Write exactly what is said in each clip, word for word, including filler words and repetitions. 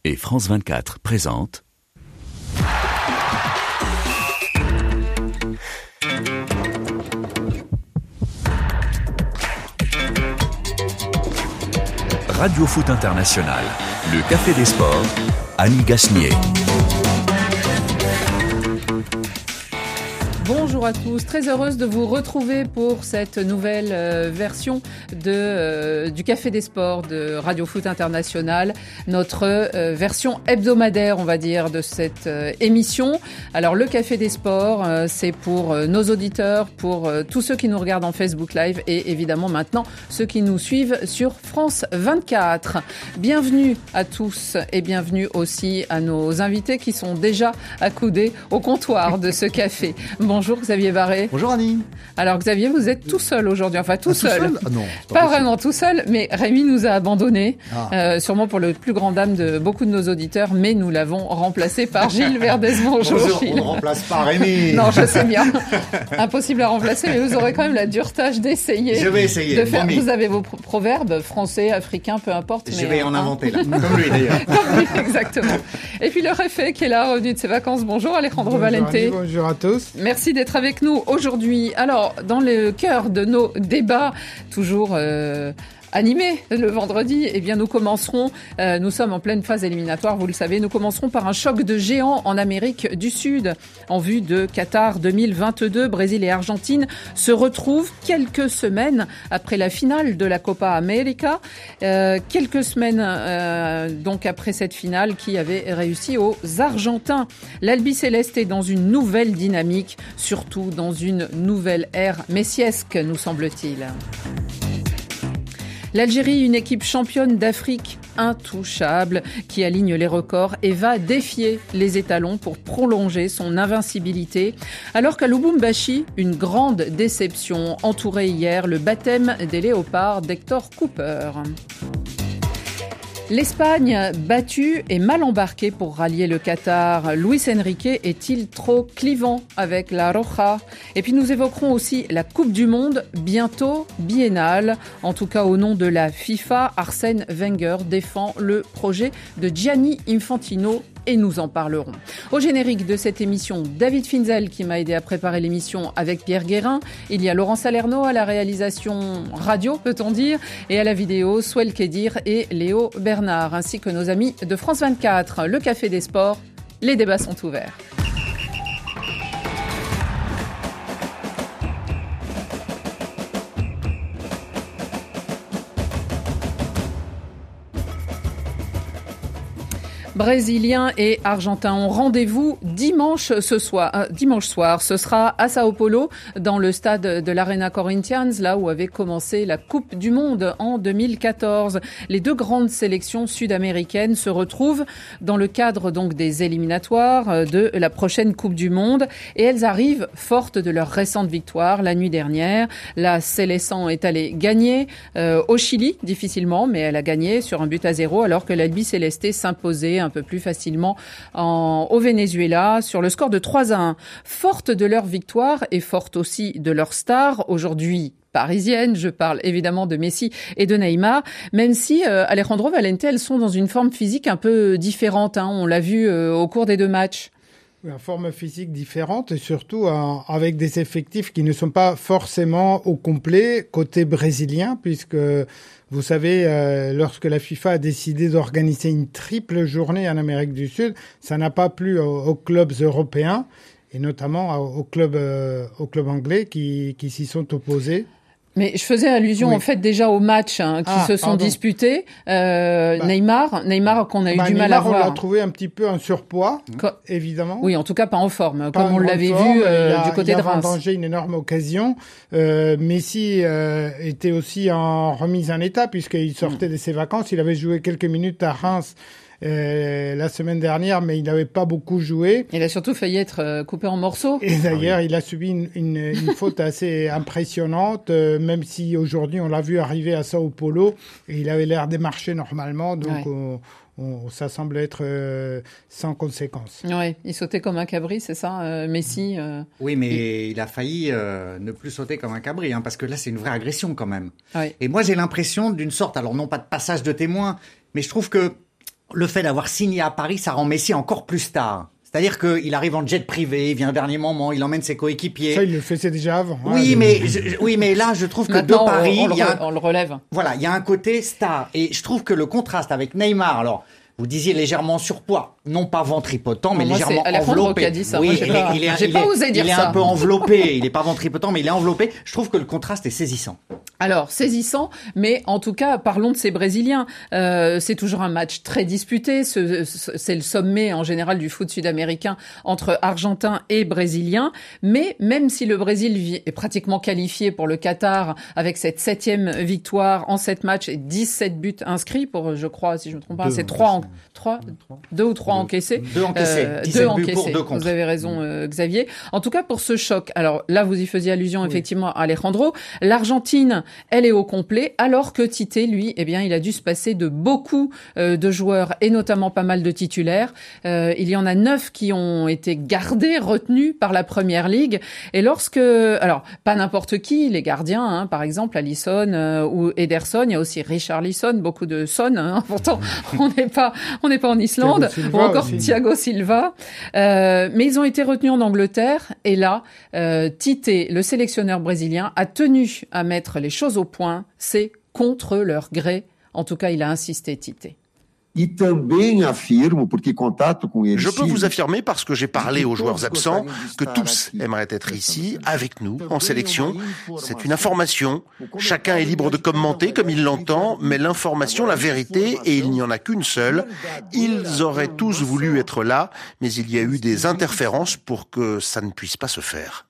Et France vingt-quatre présente Radio Foot International, le Café des Sports, Annie Gasnier. Bonjour à tous, très heureuse de vous retrouver pour cette nouvelle euh, version de, euh, du Café des Sports de Radio Foot International, notre euh, version hebdomadaire, on va dire, de cette euh, émission. Alors le Café des Sports, euh, c'est pour euh, nos auditeurs, pour euh, tous ceux qui nous regardent en Facebook Live et évidemment maintenant ceux qui nous suivent sur France vingt-quatre. Bienvenue à tous et bienvenue aussi à nos invités qui sont déjà accoudés au comptoir de ce café. Bonjour Xavier Barré. Bonjour Annie. Alors Xavier, vous êtes tout seul aujourd'hui, enfin tout, ah, seul. tout seul ah, non, pas, pas pas vraiment tout seul, mais Rémi nous a abandonnés, ah. euh, sûrement pour le plus grand dame de beaucoup de nos auditeurs, mais nous l'avons remplacé par Gilles Verdez. Bonjour, Bonjour Gilles. On ne remplace pas Rémi. Non, je sais bien. Impossible à remplacer, mais vous aurez quand même la dure tâche d'essayer. Je vais essayer. De faire. Vous avez vos pro- proverbes français, africains, peu importe. Je mais vais euh, en hein. inventer là, comme lui d'ailleurs. Comme lui, exactement. Et puis le réfé qui est là, revenu de ses vacances. Bonjour Alejandro Bonjour Valente. Annie, bonjour à tous. Merci d'être avec nous aujourd'hui. Alors, dans le cœur de nos débats, toujours euh, animés le vendredi, eh bien, nous commencerons, euh, nous sommes en pleine phase éliminatoire, vous le savez, nous commencerons par un choc de géants en Amérique du Sud. En vue de Qatar deux mille vingt-deux, Brésil et Argentine se retrouvent quelques semaines après la finale de la Copa América. Euh, quelques semaines euh, donc après cette finale qui avait réussi aux Argentins. L'Albi-Céleste est dans une nouvelle dynamique, surtout dans une nouvelle ère messiesque, nous semble-t-il. L'Algérie, une équipe championne d'Afrique intouchable qui aligne les records et va défier les étalons pour prolonger son invincibilité. Alors qu'à Lubumbashi, une grande déception entourait hier le baptême des léopards d'Hector Cooper. L'Espagne battue et mal embarquée pour rallier le Qatar. Luis Enrique est-il trop clivant avec la Roja? Et puis nous évoquerons aussi la Coupe du Monde, bientôt biennale. En tout cas au nom de la FIFA, Arsène Wenger défend le projet de Gianni Infantino. Et nous en parlerons. Au générique de cette émission, David Finzel qui m'a aidé à préparer l'émission avec Pierre Guérin. Il y a Laurent Salerno à la réalisation radio, peut-on dire, et à la vidéo, Swell Kedir et Léo Bernard, ainsi que nos amis de France vingt-quatre. Le Café des Sports, les débats sont ouverts. Brésiliens et Argentins ont rendez-vous dimanche ce soir. Euh, dimanche soir, ce sera à Sao Paulo, dans le stade de l'Arena Corinthians, là où avait commencé la Coupe du Monde en deux mille quatorze. Les deux grandes sélections sud-américaines se retrouvent dans le cadre donc des éliminatoires de la prochaine Coupe du Monde, et elles arrivent fortes de leur récente victoire la nuit dernière. La Seleção est allée gagner euh, au Chili, difficilement, mais elle a gagné sur un but à zéro, alors que l'Albi-Céleste s'imposait un peu plus facilement en, au Venezuela sur le score de trois à un. Forte de leur victoire et forte aussi de leur star aujourd'hui parisienne, je parle évidemment de Messi et de Neymar, même si euh, Alejandro Valente, elles sont dans une forme physique un peu différente, hein, on l'a vu euh, au cours des deux matchs. Une forme physique différente et surtout euh, avec des effectifs qui ne sont pas forcément au complet côté brésilien, puisque vous savez, euh, lorsque la FIFA a décidé d'organiser une triple journée en Amérique du Sud, ça n'a pas plu aux, aux clubs européens et notamment aux clubs, euh, aux clubs anglais qui, qui s'y sont opposés. Mais je faisais allusion oui. en fait déjà aux matchs hein, qui ah, se sont pardon. disputés. Euh, bah, Neymar, Neymar qu'on a eu bah, du Neymar, mal à voir. On l'a trouvé un petit peu en surpoids, Co- évidemment. Oui, en tout cas pas en forme, pas comme on l'avait forme, vu euh, a, du côté de Reims. Il a vendangé une énorme occasion. Euh, Messi euh, était aussi en remise en état puisqu'il sortait mmh. de ses vacances. Il avait joué quelques minutes à Reims Euh, la semaine dernière, mais il n'avait pas beaucoup joué. Il a surtout failli être euh, coupé en morceaux. Et d'ailleurs, il a subi une, une, une faute assez impressionnante, euh, même si aujourd'hui on l'a vu arriver à Sao Paulo et il avait l'air de marcher normalement, donc ouais. on, on, ça semble être euh, sans conséquence. Oui, il sautait comme un cabri, c'est ça, euh, Messi euh, Oui, mais il, il a failli euh, ne plus sauter comme un cabri, hein, parce que là, c'est une vraie agression quand même. Ouais. Et moi, j'ai l'impression d'une sorte, alors non pas de passage de témoin, mais je trouve que le fait d'avoir signé à Paris, ça rend Messi encore plus star. C'est-à-dire qu'il arrive en jet privé, il vient au dernier moment, il emmène ses coéquipiers. Ça, il le faisait déjà avant. Oui, hein, mais je, oui, mais là, je trouve que Maintenant, de Paris, on, on, il y a, on le relève. Voilà, il y a un côté star. Et je trouve que le contraste avec Neymar, alors, vous disiez légèrement surpoids, non pas ventripotent, mais moi, légèrement c'est Alejandro enveloppé. qui a dit ça. Oui, Moi, j'ai il, pas, est, il est, j'ai il pas est, osé dire il est ça. un peu enveloppé. Il est pas ventripotent, mais il est enveloppé. Je trouve que le contraste est saisissant. Alors, saisissant, mais en tout cas, parlons de ces Brésiliens. Euh, c'est toujours un match très disputé. Ce, ce, c'est le sommet, en général, du foot sud-américain entre Argentins et Brésiliens. Mais même si le Brésil est pratiquement qualifié pour le Qatar avec cette septième victoire en sept matchs et dix-sept buts inscrits pour, je crois, si je me trompe pas, Deux, c'est trois, en, c'est- trois, deux ou trois Deux. encaissés. Deux encaissés. Euh, dix-sept deux buts encaissés. pour, deux contre. Vous avez raison, euh, Xavier. En tout cas, pour ce choc. Alors là, vous y faisiez allusion Oui. effectivement à Alejandro. L'Argentine, elle est au complet, alors que Tite, lui, eh bien, il a dû se passer de beaucoup euh, de joueurs et notamment pas mal de titulaires. Euh, il y en a neuf qui ont été gardés, retenus par la Première Ligue. Et lorsque, alors pas n'importe qui, les gardiens, hein, par exemple Alisson euh, ou Ederson, il y a aussi Richarlison, beaucoup de Son. Hein, pourtant, on n'est pas, on n'est pas en Islande, Thiago ou Silva encore aussi. Thiago Silva. Euh, mais ils ont été retenus en Angleterre. Et là, euh, Tite, le sélectionneur brésilien, a tenu à mettre les choses au point. C'est contre leur gré. En tout cas, il a insisté, Tite. E também affirmo, porque contato com eles. Je peux vous affirmer, parce que j'ai parlé aux joueurs absents, que tous aimeraient être ici, avec nous, en sélection. C'est une information. Chacun est libre de commenter comme il l'entend, mais l'information, la vérité, et il n'y en a qu'une seule. Ils auraient tous voulu être là, mais il y a eu des interférences pour que ça ne puisse pas se faire.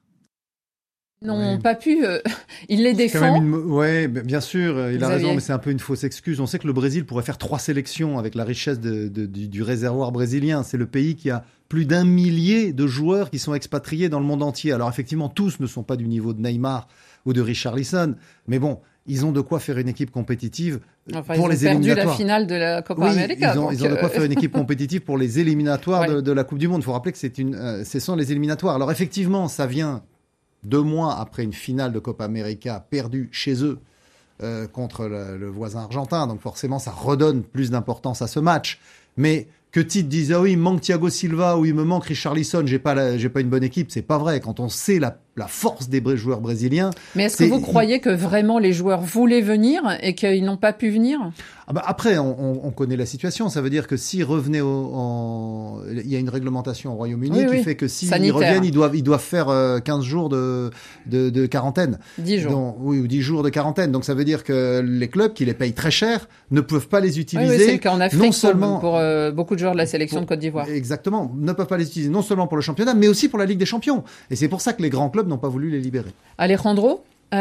N'ont Oui. pas pu. Euh, il les C'est quand même défend. une... Ouais, bien sûr, il a Xavier. raison, mais c'est un peu une fausse excuse. On sait que le Brésil pourrait faire trois sélections avec la richesse de, de, du, du réservoir brésilien. C'est le pays qui a plus d'un millier de joueurs qui sont expatriés dans le monde entier. Alors effectivement, tous ne sont pas du niveau de Neymar ou de Richarlison, mais bon, ils ont de quoi faire une équipe compétitive Enfin, pour ils ont les perdu éliminatoires. la finale de la Copa Oui, América. ils ont, donc, ils ont de quoi euh, faire une équipe compétitive pour les éliminatoires Ouais. de, de la Coupe du Monde. Il faut rappeler que c'est une, euh, ce sont les éliminatoires. Alors effectivement, ça vient deux mois après une finale de Copa América perdue chez eux euh, contre le, le voisin argentin. Donc forcément, ça redonne plus d'importance à ce match. Mais que Tite dise ah oui, il me manque Thiago Silva ou il me manque Richarlison, j'ai pas la, j'ai pas une bonne équipe, c'est pas vrai. Quand on sait la, la force des vrais joueurs brésiliens. Mais est-ce que c'est- vous croyez que vraiment les joueurs voulaient venir et qu'ils n'ont pas pu venir? Ah bah après, on, on, on connaît la situation. Ça veut dire que s'ils revenaient au, en... Il y a une réglementation au Royaume-Uni Oui, qui oui. fait que s'ils Sanitaire. reviennent, ils doivent, ils doivent faire euh, quinze jours de, de, de quarantaine. Dix jours. Donc, oui, ou dix jours de quarantaine. Donc ça veut dire que les clubs qui les payent très cher ne peuvent pas les Oui, utiliser. oui, c'est le cas en Afrique non pour- seulement pour, euh, beaucoup de joueurs de la sélection de Côte d'Ivoire. Exactement, ne peuvent pas les utiliser non seulement pour le championnat, mais aussi pour la Ligue des Champions. Et c'est pour ça que les grands clubs n'ont pas voulu les libérer. Alejandro,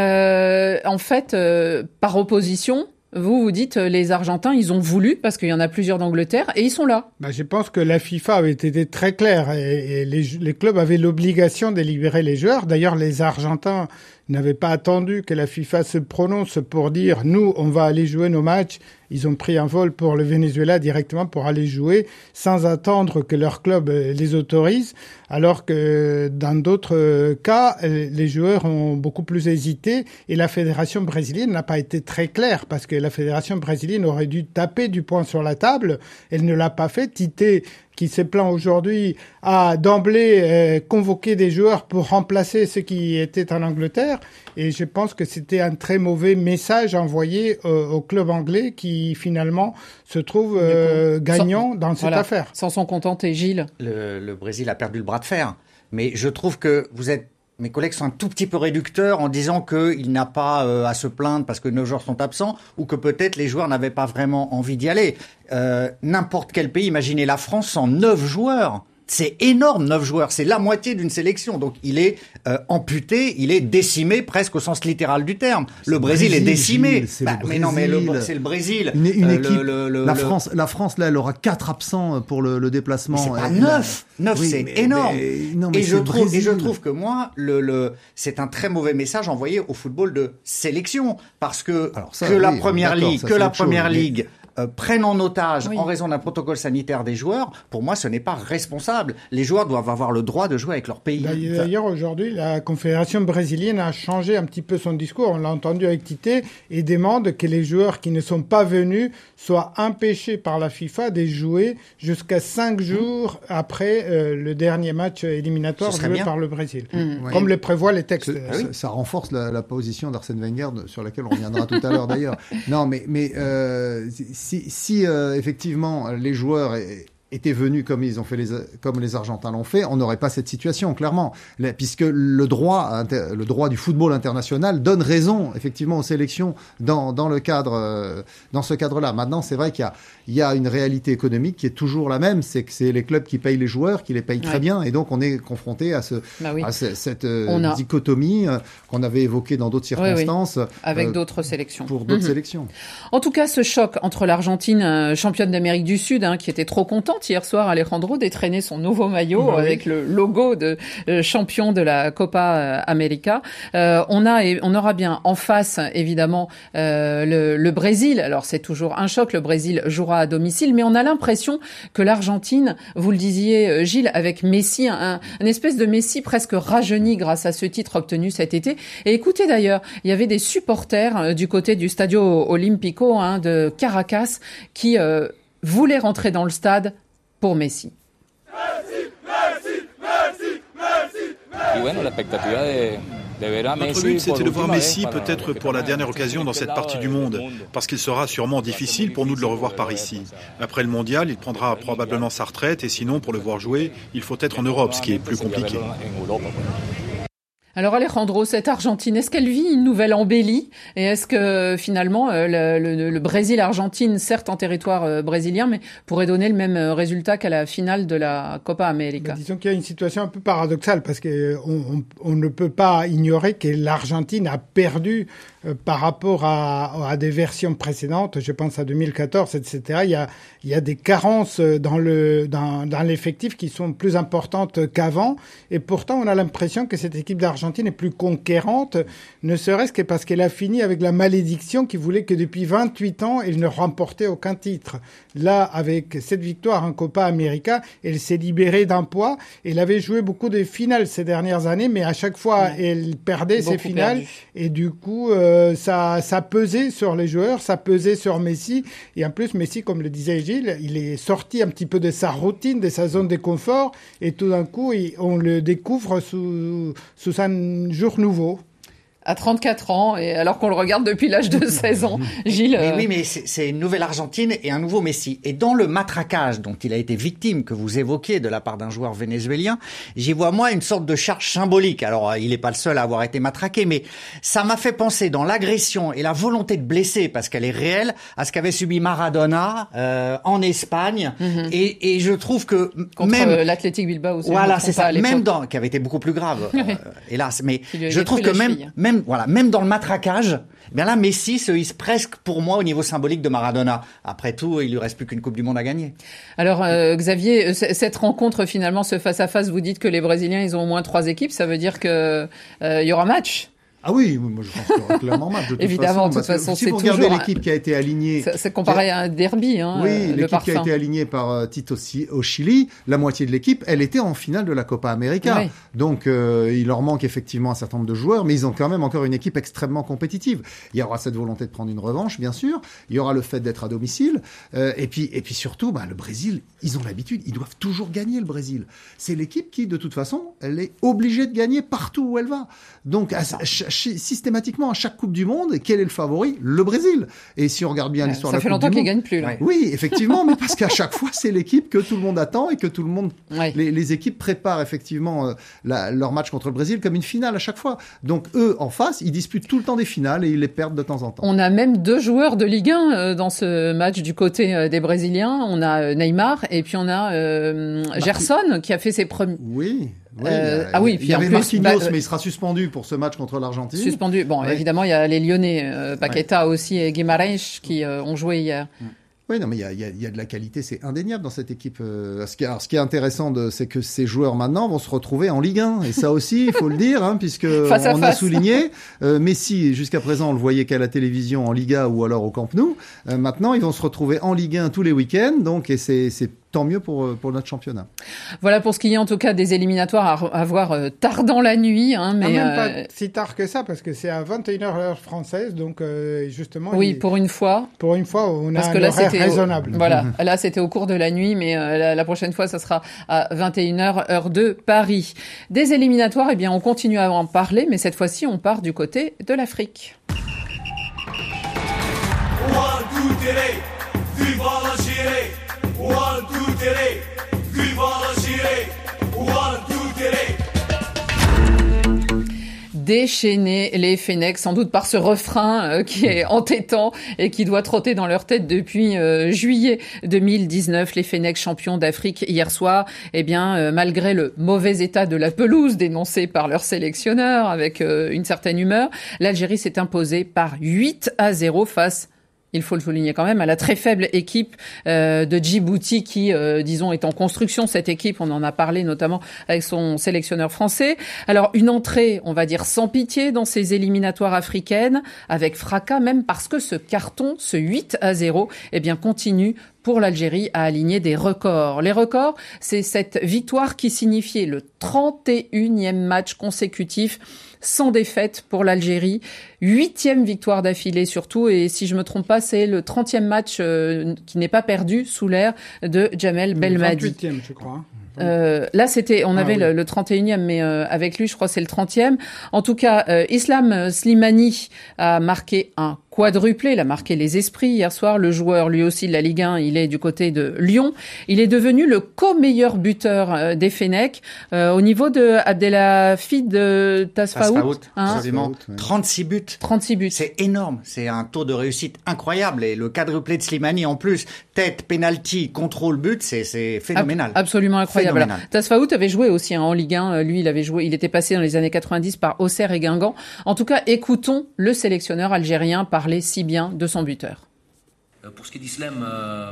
euh, en fait, euh, par opposition, vous vous dites euh, les Argentins, ils ont voulu parce qu'il y en a plusieurs d'Angleterre et ils sont là. Bah, je pense que la FIFA avait été très claire et, et les, les clubs avaient l'obligation de libérer les joueurs. D'ailleurs, les Argentins n'avaient pas attendu que la FIFA se prononce pour dire « nous, on va aller jouer nos matchs ». Ils ont pris un vol pour le Venezuela directement pour aller jouer sans attendre que leur club les autorise, alors que dans d'autres cas, les joueurs ont beaucoup plus hésité et la fédération brésilienne n'a pas été très claire parce que la fédération brésilienne aurait dû taper du poing sur la table. Elle ne l'a pas fait. Tite, qui se plaint aujourd'hui, a d'emblée euh, convoqué des joueurs pour remplacer ceux qui étaient en Angleterre. Et je pense que c'était un très mauvais message envoyé euh, au club anglais qui finalement se trouve euh, gagnant dans cette Voilà. affaire. S'en sont contentés, Gilles. Le, le Brésil a perdu le bras de fer. Mais je trouve que vous êtes, mes collègues sont un tout petit peu réducteurs en disant qu'il n'a pas euh, à se plaindre parce que nos joueurs sont absents ou que peut-être les joueurs n'avaient pas vraiment envie d'y aller. Euh, n'importe quel pays, imaginez la France sans neuf joueurs. C'est énorme, neuf joueurs. C'est la moitié d'une sélection. Donc, il est euh, amputé, il est décimé presque au sens littéral du terme. Le Brésil, Brésil, est décimé. Gilles, c'est Bah, le mais non, mais le, Brésil. c'est le Brésil. Une, une Euh, équipe, le- le- la le- France, la France là, elle aura quatre absents pour le, le déplacement. Mais c'est pas Elle- neuf. Neuf, Oui, c'est mais- énorme. mais- non, mais et, c'est je le trouve, et je Brésil. trouve que moi, le, le, c'est un très mauvais message envoyé au football de sélection. Parce que, Alors ça, que la oui, première d'accord, ligue, ça, que c'est la autre chose, première mais- ligue euh, prennent en otage oui. en raison d'un protocole sanitaire des joueurs, pour moi, ce n'est pas responsable. Les joueurs doivent avoir le droit de jouer avec leur pays. D'ailleurs, aujourd'hui, la Confédération brésilienne a changé un petit peu son discours. On l'a entendu avec Tite et demande que les joueurs qui ne sont pas venus soient empêchés par la FIFA de jouer jusqu'à cinq jours après euh, le dernier match éliminatoire joué bien. par le Brésil, mmh. comme oui. le prévoient les textes. Ça, ça, ça renforce la, la position d'Arsène Wenger, sur laquelle on reviendra tout à l'heure d'ailleurs. Non, mais, mais euh, si, si euh, effectivement les joueurs étaient venus comme ils ont fait les, comme les Argentins l'ont fait, on n'aurait pas cette situation, clairement, puisque le droit, le droit du football international donne raison effectivement aux sélections dans, dans le cadre, dans ce cadre-là. Maintenant, c'est vrai qu'il y a, il y a une réalité économique qui est toujours la même, c'est que c'est les clubs qui payent les joueurs, qui les payent ouais. très bien, et donc on est confronté à ce, bah oui. à ce, cette euh, a... dichotomie euh, qu'on avait évoquée dans d'autres circonstances, oui, oui. avec euh, d'autres sélections. Pour d'autres mmh. sélections. En tout cas, ce choc entre l'Argentine, championne d'Amérique du Sud, hein, qui était trop contente hier soir, Alejandro, d'étraîner son nouveau maillot bah oui. avec le logo de euh, champion de la Copa euh, América. Euh, on a, on aura bien en face, évidemment, euh, le, le Brésil. Alors, c'est toujours un choc. Le Brésil jouera à domicile, mais on a l'impression que l'Argentine, vous le disiez, Gilles, avec Messi, un, un espèce de Messi presque rajeuni grâce à ce titre obtenu cet été. Et écoutez d'ailleurs, il y avait des supporters euh, du côté du Stadio Olímpico hein, de Caracas qui euh, voulaient rentrer dans le stade pour Messi. Messi, Messi, Messi, Messi, Messi. Y bueno, la expectativa de Notre but, c'était de voir Messi peut-être pour la dernière occasion dans cette partie du monde, parce qu'il sera sûrement difficile pour nous de le revoir par ici. Après le mondial, il prendra probablement sa retraite, et sinon, pour le voir jouer, il faut être en Europe, ce qui est plus compliqué. Alors Alejandro, cette Argentine, est-ce qu'elle vit une nouvelle embellie? Et est-ce que finalement le, le, le Brésil-Argentine, certes en territoire euh, brésilien, mais pourrait donner le même résultat qu'à la finale de la Copa América? Mais disons qu'il y a une situation un peu paradoxale parce que on, on, on ne peut pas ignorer que l'Argentine a perdu euh, par rapport à, à des versions précédentes. Je pense à deux mille quatorze, et cetera. Il y a, il y a des carences dans le dans, dans l'effectif qui sont plus importantes qu'avant. Et pourtant, on a l'impression que cette équipe d'Argentine L'Argentine est plus conquérante, ne serait-ce que parce qu'elle a fini avec la malédiction qui voulait que depuis vingt-huit ans, elle ne remportait aucun titre. Là, avec cette victoire en Copa América, elle s'est libérée d'un poids. Elle avait joué beaucoup de finales ces dernières années, mais à chaque fois, ouais. elle perdait beaucoup ses finales. Perdu. Et du coup, euh, ça, ça pesait sur les joueurs, ça pesait sur Messi. Et en plus, Messi, comme le disait Gilles, il est sorti un petit peu de sa routine, de sa zone de confort. Et tout d'un coup, il, on le découvre sous, sous un jour nouveau. À trente-quatre ans, et alors qu'on le regarde depuis l'âge de seize ans. Gilles. Mais oui, mais c'est, c'est une nouvelle Argentine et un nouveau Messi. Et dans le matraquage dont il a été victime, que vous évoquiez de la part d'un joueur vénézuélien, j'y vois, moi, une sorte de charge symbolique. Alors, il n'est pas le seul à avoir été matraqué, mais ça m'a fait penser dans l'agression et la volonté de blesser, parce qu'elle est réelle, à ce qu'avait subi Maradona euh, en Espagne. Mm-hmm. Et, et je trouve que contre même euh, l'Athletic Bilbao aussi. Voilà, c'est ça. Même dans, qui avait été beaucoup plus grave, euh, hélas. Mais je trouve que même, même Même, voilà, même dans le matraquage, eh bien là, Messi se hisse presque pour moi au niveau symbolique de Maradona. Après tout, il lui reste plus qu'une Coupe du Monde à gagner. Alors, euh, Xavier, cette rencontre, finalement, ce face-à-face, vous dites que les Brésiliens, ils ont au moins trois équipes. Ça veut dire que euh, il y aura match? Ah oui, moi je pense qu'il y aura clairement match. De toute Évidemment, façon, de toute façon, si c'est vous regardez toujours l'équipe qui a été alignée, c'est, c'est comparé à un derby, hein. Oui, euh, l'équipe le qui a été alignée par euh, Tito au Chili, la moitié de l'équipe, elle était en finale de la Copa América. Oui. Donc euh, il leur manque effectivement un certain nombre de joueurs, mais ils ont quand même encore une équipe extrêmement compétitive. Il y aura cette volonté de prendre une revanche, bien sûr. Il y aura le fait d'être à domicile, euh, et puis et puis surtout, bah, le Brésil, ils ont l'habitude, ils doivent toujours gagner le Brésil. C'est l'équipe qui, de toute façon, elle est obligée de gagner partout où elle va. Donc à, à, systématiquement à chaque Coupe du Monde, quel est le favori? Le Brésil. Et si on regarde bien ouais, l'histoire de la Coupe du Monde... Ça fait longtemps qu'ils gagnent plus, là. Oui, effectivement, mais parce qu'à chaque fois, c'est l'équipe que tout le monde attend et que tout le monde... Ouais. Les, les équipes préparent effectivement euh, la, leur match contre le Brésil comme une finale à chaque fois. Donc eux, en face, ils disputent tout le temps des finales et ils les perdent de temps en temps. On a même deux joueurs de Ligue un euh, dans ce match du côté euh, des Brésiliens. On a euh, Neymar et puis on a euh, Gerson qui a fait ses premiers... Oui. Oui, euh, ah oui, puis il y en avait plus, Marquinhos, bah, mais il sera suspendu pour ce match contre l'Argentine. Suspendu. Bon, ouais. Évidemment, il y a les Lyonnais, euh, Paqueta ouais. aussi et Guimarães qui euh, ont joué hier. Oui, non, mais il y a, y, a, y a de la qualité, c'est indéniable dans cette équipe. Euh, ce, qui, alors, ce qui est intéressant, de, c'est que ces joueurs maintenant vont se retrouver en Ligue un. Et ça aussi, il faut le dire, hein, puisque face on a souligné, euh, Messi, jusqu'à présent, on le voyait qu'à la télévision, en Liga ou alors au Camp Nou. Euh, maintenant, ils vont se retrouver en Ligue un tous les week-ends. Donc, et c'est, c'est tant mieux pour, pour notre championnat. Voilà pour ce qui est en tout cas des éliminatoires à, à voir euh, tard dans la nuit. Hein, mais ah, même euh... pas si tard que ça, parce que c'est à vingt et une heures heure française, donc euh, justement... Oui, il... pour une fois. Pour une fois, on parce a que un là, horaire c'était raisonnable. Au... Voilà, là c'était au cours de la nuit, mais euh, la, la prochaine fois, ça sera à vingt et une heures heure de Paris. Des éliminatoires, eh bien, on continue à en parler, mais cette fois-ci, on part du côté de l'Afrique. Déchaîner les Fennecs, sans doute par ce refrain euh, qui est entêtant et qui doit trotter dans leur tête depuis euh, juillet deux mille dix-neuf. Les Fennecs champions d'Afrique hier soir, eh bien, euh, malgré le mauvais état de la pelouse dénoncé par leur sélectionneur avec euh, une certaine humeur, l'Algérie s'est imposée par huit à zéro face, il faut le souligner quand même, à la très faible équipe euh, de Djibouti qui, euh, disons, est en construction. Cette équipe, on en a parlé notamment avec son sélectionneur français. Alors, une entrée, on va dire, sans pitié dans ces éliminatoires africaines, avec fracas, même parce que ce carton, ce huit à zéro, eh bien, continue pour l'Algérie à aligner des records. Les records, c'est cette victoire qui signifiait le trente et unième match consécutif sans défaite pour l'Algérie. Huitième victoire d'affilée surtout, et si je me trompe pas, c'est le trentième match euh, qui n'est pas perdu sous l'ère de Djamel Belmadi. vingt-huitième, je crois. Euh, là, c'était, on avait ah, oui. le, le trente et unième, mais euh, avec lui, je crois, c'est le trentième. En tout cas, euh, Islam Slimani a marqué un quadruplé. Il a marqué les esprits hier soir. Le joueur, lui aussi, de la Ligue un, il est du côté de Lyon. Il est devenu le co-meilleur buteur euh, des Fennecs euh, au niveau de Abdelhafid Tasfaout. Tasfaout, hein, quasiment. Oui. trente-six buts. trente-six buts. C'est énorme. C'est un taux de réussite incroyable. Et le quadruplé de Slimani, en plus, tête, penalty, contrôle, but, c'est, c'est phénoménal. Ab- absolument incroyable. Alors, Tasfaout avait joué aussi hein, en Ligue un. Lui, il avait joué, il était passé dans les années quatre-vingt-dix par Auxerre et Guingamp. En tout cas, écoutons le sélectionneur algérien parler si bien de son buteur. Pour ce qui est d'Islam, euh,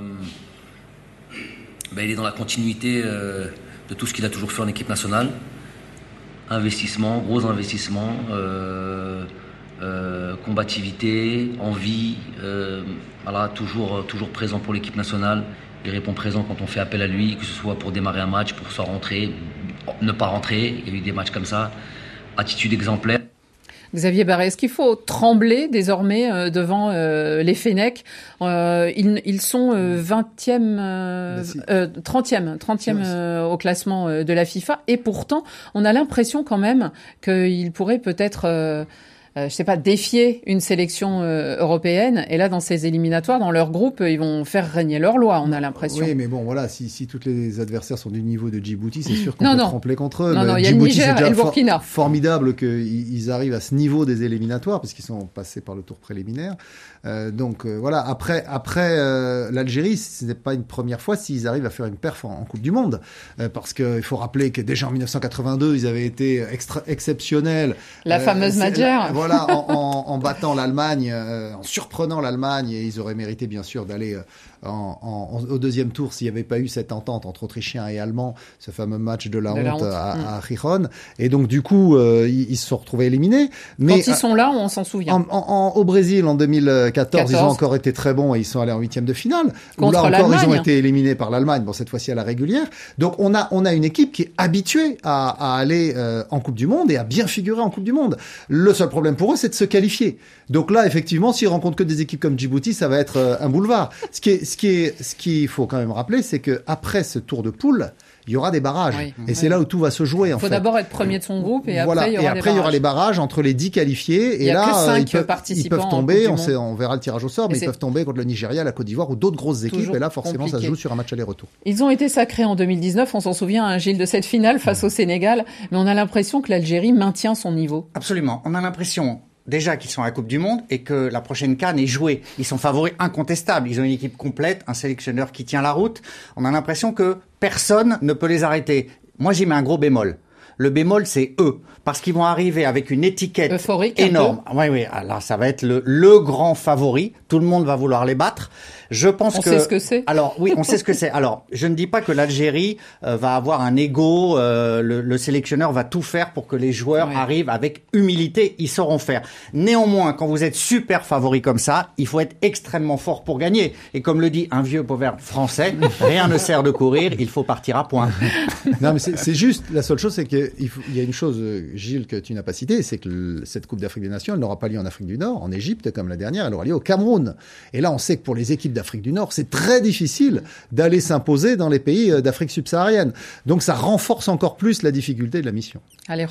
ben, il est dans la continuité euh, de tout ce qu'il a toujours fait en équipe nationale. Investissement, gros investissement, euh, euh, combativité, envie, euh, voilà, toujours, toujours présent pour l'équipe nationale. Il répond présent quand on fait appel à lui, que ce soit pour démarrer un match, pour soit rentrer, ne pas rentrer. Il y a eu des matchs comme ça. Attitude exemplaire. Xavier Barret, est-ce qu'il faut trembler désormais euh, devant euh, les Fennecs euh, ils, ils sont euh, vingtième, euh, euh, trentième, trentième euh, au classement euh, de la FIFA. Et pourtant, on a l'impression quand même qu'ils pourraient peut-être... Euh, Euh, je sais pas, défier une sélection euh, européenne. Et là, dans ces éliminatoires, dans leur groupe, ils vont faire régner leur loi, on a l'impression. Oui, mais bon, voilà, si, si tous les adversaires sont du niveau de Djibouti, c'est sûr qu'on non, peut non. trembler contre eux. Non, non, il y a le Niger et le Burkina. For- formidable qu'ils arrivent à ce niveau des éliminatoires, parce qu'ils sont passés par le tour préliminaire. Euh, donc euh, voilà, après, après euh, l'Algérie, ce n'est pas une première fois s'ils arrivent à faire une perf en, en Coupe du Monde. Euh, parce qu'il faut rappeler que déjà en dix-neuf cent quatre-vingt-deux, ils avaient été extra- exceptionnels. La euh, fameuse Madjer. Voilà, en, en, en battant l'Allemagne, euh, en surprenant l'Allemagne, et ils auraient mérité bien sûr d'aller euh, en, en, au deuxième tour s'il n'y avait pas eu cette entente entre Autrichiens et Allemands, ce fameux match de la, de honte, la honte à, mmh. à Gijón. Et donc du coup, euh, ils, ils se sont retrouvés éliminés. Mais quand ils sont là, on s'en souvient. En, en, au Brésil, en deux mille quatorze, quatorze, ils ont encore été très bons et ils sont allés en huitième de finale. Contre là encore, l'Allemagne. Ils ont été éliminés par l'Allemagne. Bon, cette fois-ci à la régulière. Donc on a on a une équipe qui est habituée à, à aller euh, en Coupe du Monde et à bien figurer en Coupe du Monde. Le seul problème pour eux, c'est de se qualifier. Donc là, effectivement, s'ils rencontrent que des équipes comme Djibouti, ça va être euh, un boulevard. Ce qui est ce qui est ce qu'il faut quand même rappeler, c'est que après ce tour de poule, il y aura des barrages. Oui. Et oui. c'est là où tout va se jouer, en fait. Il faut d'abord être premier de son groupe et voilà. après, il y aura et après, il y aura les barrages entre les dix qualifiés. Il y et a là, que cinq ils, peuvent, participants ils peuvent tomber, on, sait, on verra le tirage au sort, mais et ils peuvent tomber contre le Nigeria, la Côte d'Ivoire ou d'autres grosses équipes. Toujours et là, forcément, compliqué. Ça se joue sur un match aller-retour. Ils ont été sacrés en deux mille dix-neuf, on s'en souvient, hein, Gilles, de cette finale face mmh. au Sénégal. Mais on a l'impression que l'Algérie maintient son niveau. Absolument. On a l'impression... Déjà qu'ils sont à la Coupe du Monde et que la prochaine CAN est jouée. Ils sont favoris incontestables. Ils ont une équipe complète, un sélectionneur qui tient la route. On a l'impression que personne ne peut les arrêter. Moi, j'y mets un gros bémol. Le bémol, c'est eux. Parce qu'ils vont arriver avec une étiquette euphorique, énorme. Oui, oui. Alors, ça va être le, le grand favori. Tout le monde va vouloir les battre. Je pense on que. On sait ce que c'est. Alors, oui, on sait ce que c'est. Alors, je ne dis pas que l'Algérie euh, va avoir un ego. Euh, le, le sélectionneur va tout faire pour que les joueurs oui. arrivent avec humilité. Ils sauront faire. Néanmoins, quand vous êtes super favori comme ça, il faut être extrêmement fort pour gagner. Et comme le dit un vieux proverbe français, rien ne sert de courir, il faut partir à point. Non, mais c'est, c'est juste. La seule chose, c'est qu'il y a une chose, Gilles, que tu n'as pas citée, c'est que le, cette Coupe d'Afrique des Nations, elle n'aura pas lieu en Afrique du Nord, en Égypte, comme la dernière, elle aura lieu au Cameroun. Et là, on sait que pour les équipes d'Afrique du Nord, c'est très difficile d'aller s'imposer dans les pays d'Afrique subsaharienne. Donc, ça renforce encore plus la difficulté de la mission. Alejandro ?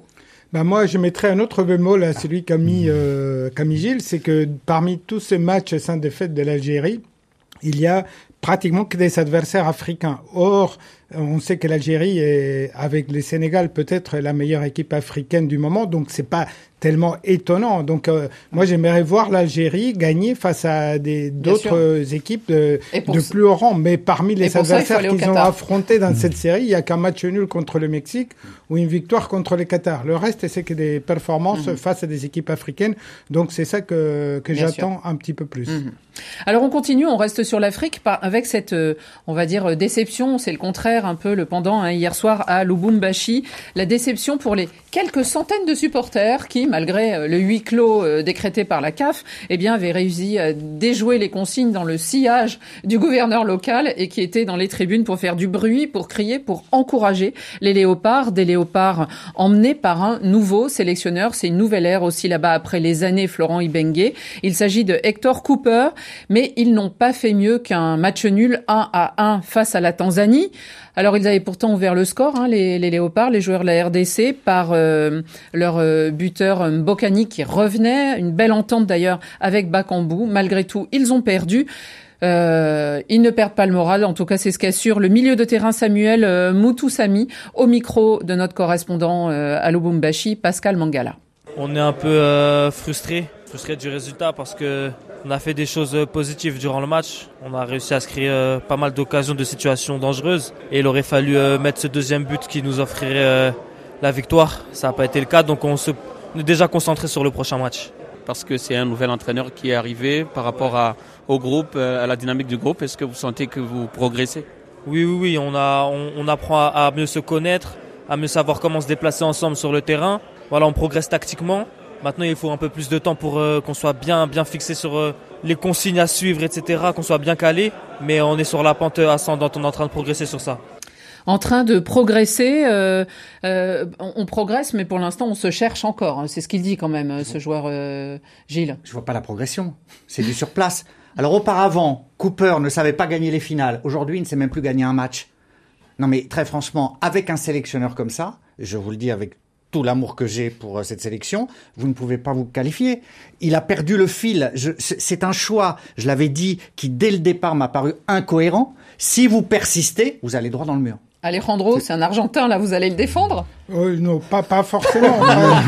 Ben moi, je mettrais un autre bémol à celui qu'a mis, euh, qu'a mis Gilles, c'est que parmi tous ces matchs sans défaite de l'Algérie, il y a pratiquement que des adversaires africains. Or, on sait que l'Algérie est, avec le Sénégal, peut-être la meilleure équipe africaine du moment, donc c'est pas tellement étonnant. Donc, euh, moi, j'aimerais voir l'Algérie gagner face à des, d'autres équipes de, de plus haut rang. Mais parmi les adversaires qu'ils ont affrontés dans mmh. cette série, il n'y a qu'un match nul contre le Mexique ou une victoire contre le Qatar. Le reste, c'est que des performances mmh. face à des équipes africaines. Donc, c'est ça que, que j'attends sûr. un petit peu plus. Mmh. Alors, on continue, on reste sur l'Afrique avec cette, on va dire, déception. C'est le contraire, un peu le pendant, hein, hier soir à Lubumbashi. La déception pour les quelques centaines de supporters qui, malgré le huis clos euh, décrété par la C A F, eh bien, avaient réussi à déjouer les consignes dans le sillage du gouverneur local et qui étaient dans les tribunes pour faire du bruit, pour crier, pour encourager les léopards. Des léopards emmenés par un nouveau sélectionneur. C'est une nouvelle ère aussi là-bas après les années Florent Ibenge. Il s'agit de Hector Cooper, mais ils n'ont pas fait mieux qu'un match nul un à un face à la Tanzanie. Alors, ils avaient pourtant ouvert le score, hein, les, les léopards, les joueurs de la R D C, par euh, leur euh, buteur Mbokani qui revenait. Une belle entente d'ailleurs avec Bakambu. Malgré tout, ils ont perdu. Euh, ils ne perdent pas le moral, en tout cas c'est ce qu'assure le milieu de terrain Samuel euh, Mutusami au micro de notre correspondant euh, à Lubumbashi, Pascal Mangala. On est un peu euh, frustré, frustré du résultat parce que on a fait des choses positives durant le match. On a réussi à se créer euh, pas mal d'occasions, de situations dangereuses. Et il aurait fallu euh, mettre ce deuxième but qui nous offrirait euh, la victoire. Ça n'a pas été le cas, donc on, se, on est déjà concentré sur le prochain match. Parce que c'est un nouvel entraîneur qui est arrivé par rapport à, au groupe, à la dynamique du groupe. Est-ce que vous sentez que vous progressez ? Oui, oui, oui. On, a, on, on apprend à, à mieux se connaître, à mieux savoir comment se déplacer ensemble sur le terrain. Voilà, on progresse tactiquement. Maintenant, il faut un peu plus de temps pour euh, qu'on soit bien, bien fixé sur euh, les consignes à suivre, et cetera, qu'on soit bien calé. Mais on est sur la pente ascendante, on est en train de progresser sur ça. En train de progresser, euh, euh, on, on progresse, mais pour l'instant, on se cherche encore. C'est ce qu'il dit quand même, ce joueur euh, Gilles. Je vois pas la progression. C'est du sur place. Alors auparavant, Cooper ne savait pas gagner les finales. Aujourd'hui, il ne sait même plus gagner un match. Non, mais très franchement, avec un sélectionneur comme ça, je vous le dis avec tout l'amour que j'ai pour cette sélection, vous ne pouvez pas vous qualifier. Il a perdu le fil. Je, c'est un choix, je l'avais dit, qui dès le départ m'a paru incohérent. Si vous persistez, vous allez droit dans le mur. Alejandro, c'est, c'est un Argentin, là, vous allez le défendre ? Oh, non, pas, pas forcément.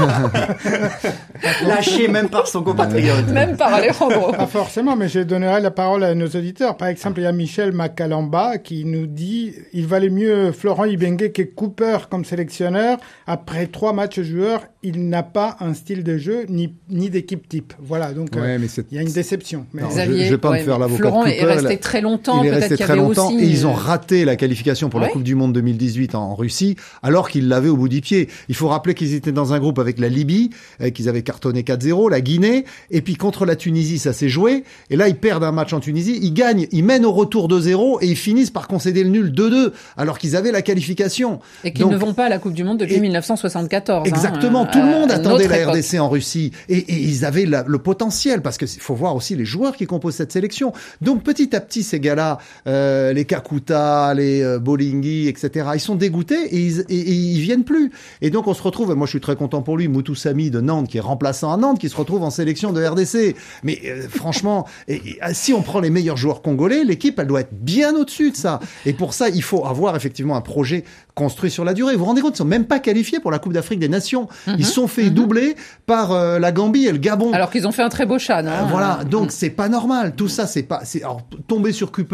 Lâché même par son compatriote. Même par Alejandro. Pas forcément, mais je donnerai la parole à nos auditeurs. Par exemple, il y a Michel Makalamba qui nous dit « Il valait mieux Florent Ibenge que Cooper comme sélectionneur. Après trois matchs joueurs, il n'a pas un style de jeu ni, ni d'équipe type. » Voilà, donc ouais, euh, il y a une déception. Mais... Non, Xavier, je ne vais pas ouais, me faire l'avocat Florent de Cooper. Florent est resté très longtemps. Il est peut-être resté qu'il très y avait longtemps aussi... et ils ont raté la qualification pour ouais. la Coupe du Monde deux mille dix-huit en, en Russie, alors qu'ils l'avaient au bout du pied. Il faut rappeler qu'ils étaient dans un groupe avec la Libye, qu'ils avaient cartonné quatre zéro, la Guinée, et puis contre la Tunisie, ça s'est joué. Et là, ils perdent un match en Tunisie, ils gagnent, ils mènent au retour deux zéro et ils finissent par concéder le nul deux deux, alors qu'ils avaient la qualification. Et qu'ils Donc, ne vont pas à la Coupe du Monde depuis et, dix-neuf cent soixante-quatorze. Exactement, hein, tout le monde euh, attendait la R D C en Russie. Et, et ils avaient la, le potentiel, parce qu'il faut voir aussi les joueurs qui composent cette sélection. Donc petit à petit, ces gars-là, euh, les Kakuta, les euh, Bolingui, et cetera, ils sont dégoûtés et ils, et, et ils viennent plus. Et donc on se retrouve, moi je suis très content pour lui, Mutusami de Nantes, qui est remplaçant à Nantes, qui se retrouve en sélection de R D C. Mais euh, franchement, et, et, si on prend les meilleurs joueurs congolais, l'équipe, elle doit être bien au-dessus de ça. Et pour ça, il faut avoir effectivement un projet construit sur la durée. Vous vous rendez compte, ils sont même pas qualifiés pour la Coupe d'Afrique des Nations. Mm-hmm. Ils sont fait mm-hmm. doubler par euh, la Gambie et le Gabon. Alors qu'ils ont fait un très beau chan. Hein. Euh, voilà, donc mm. c'est pas normal. Tout ça, c'est pas... C'est, alors, tomber sur Cooper...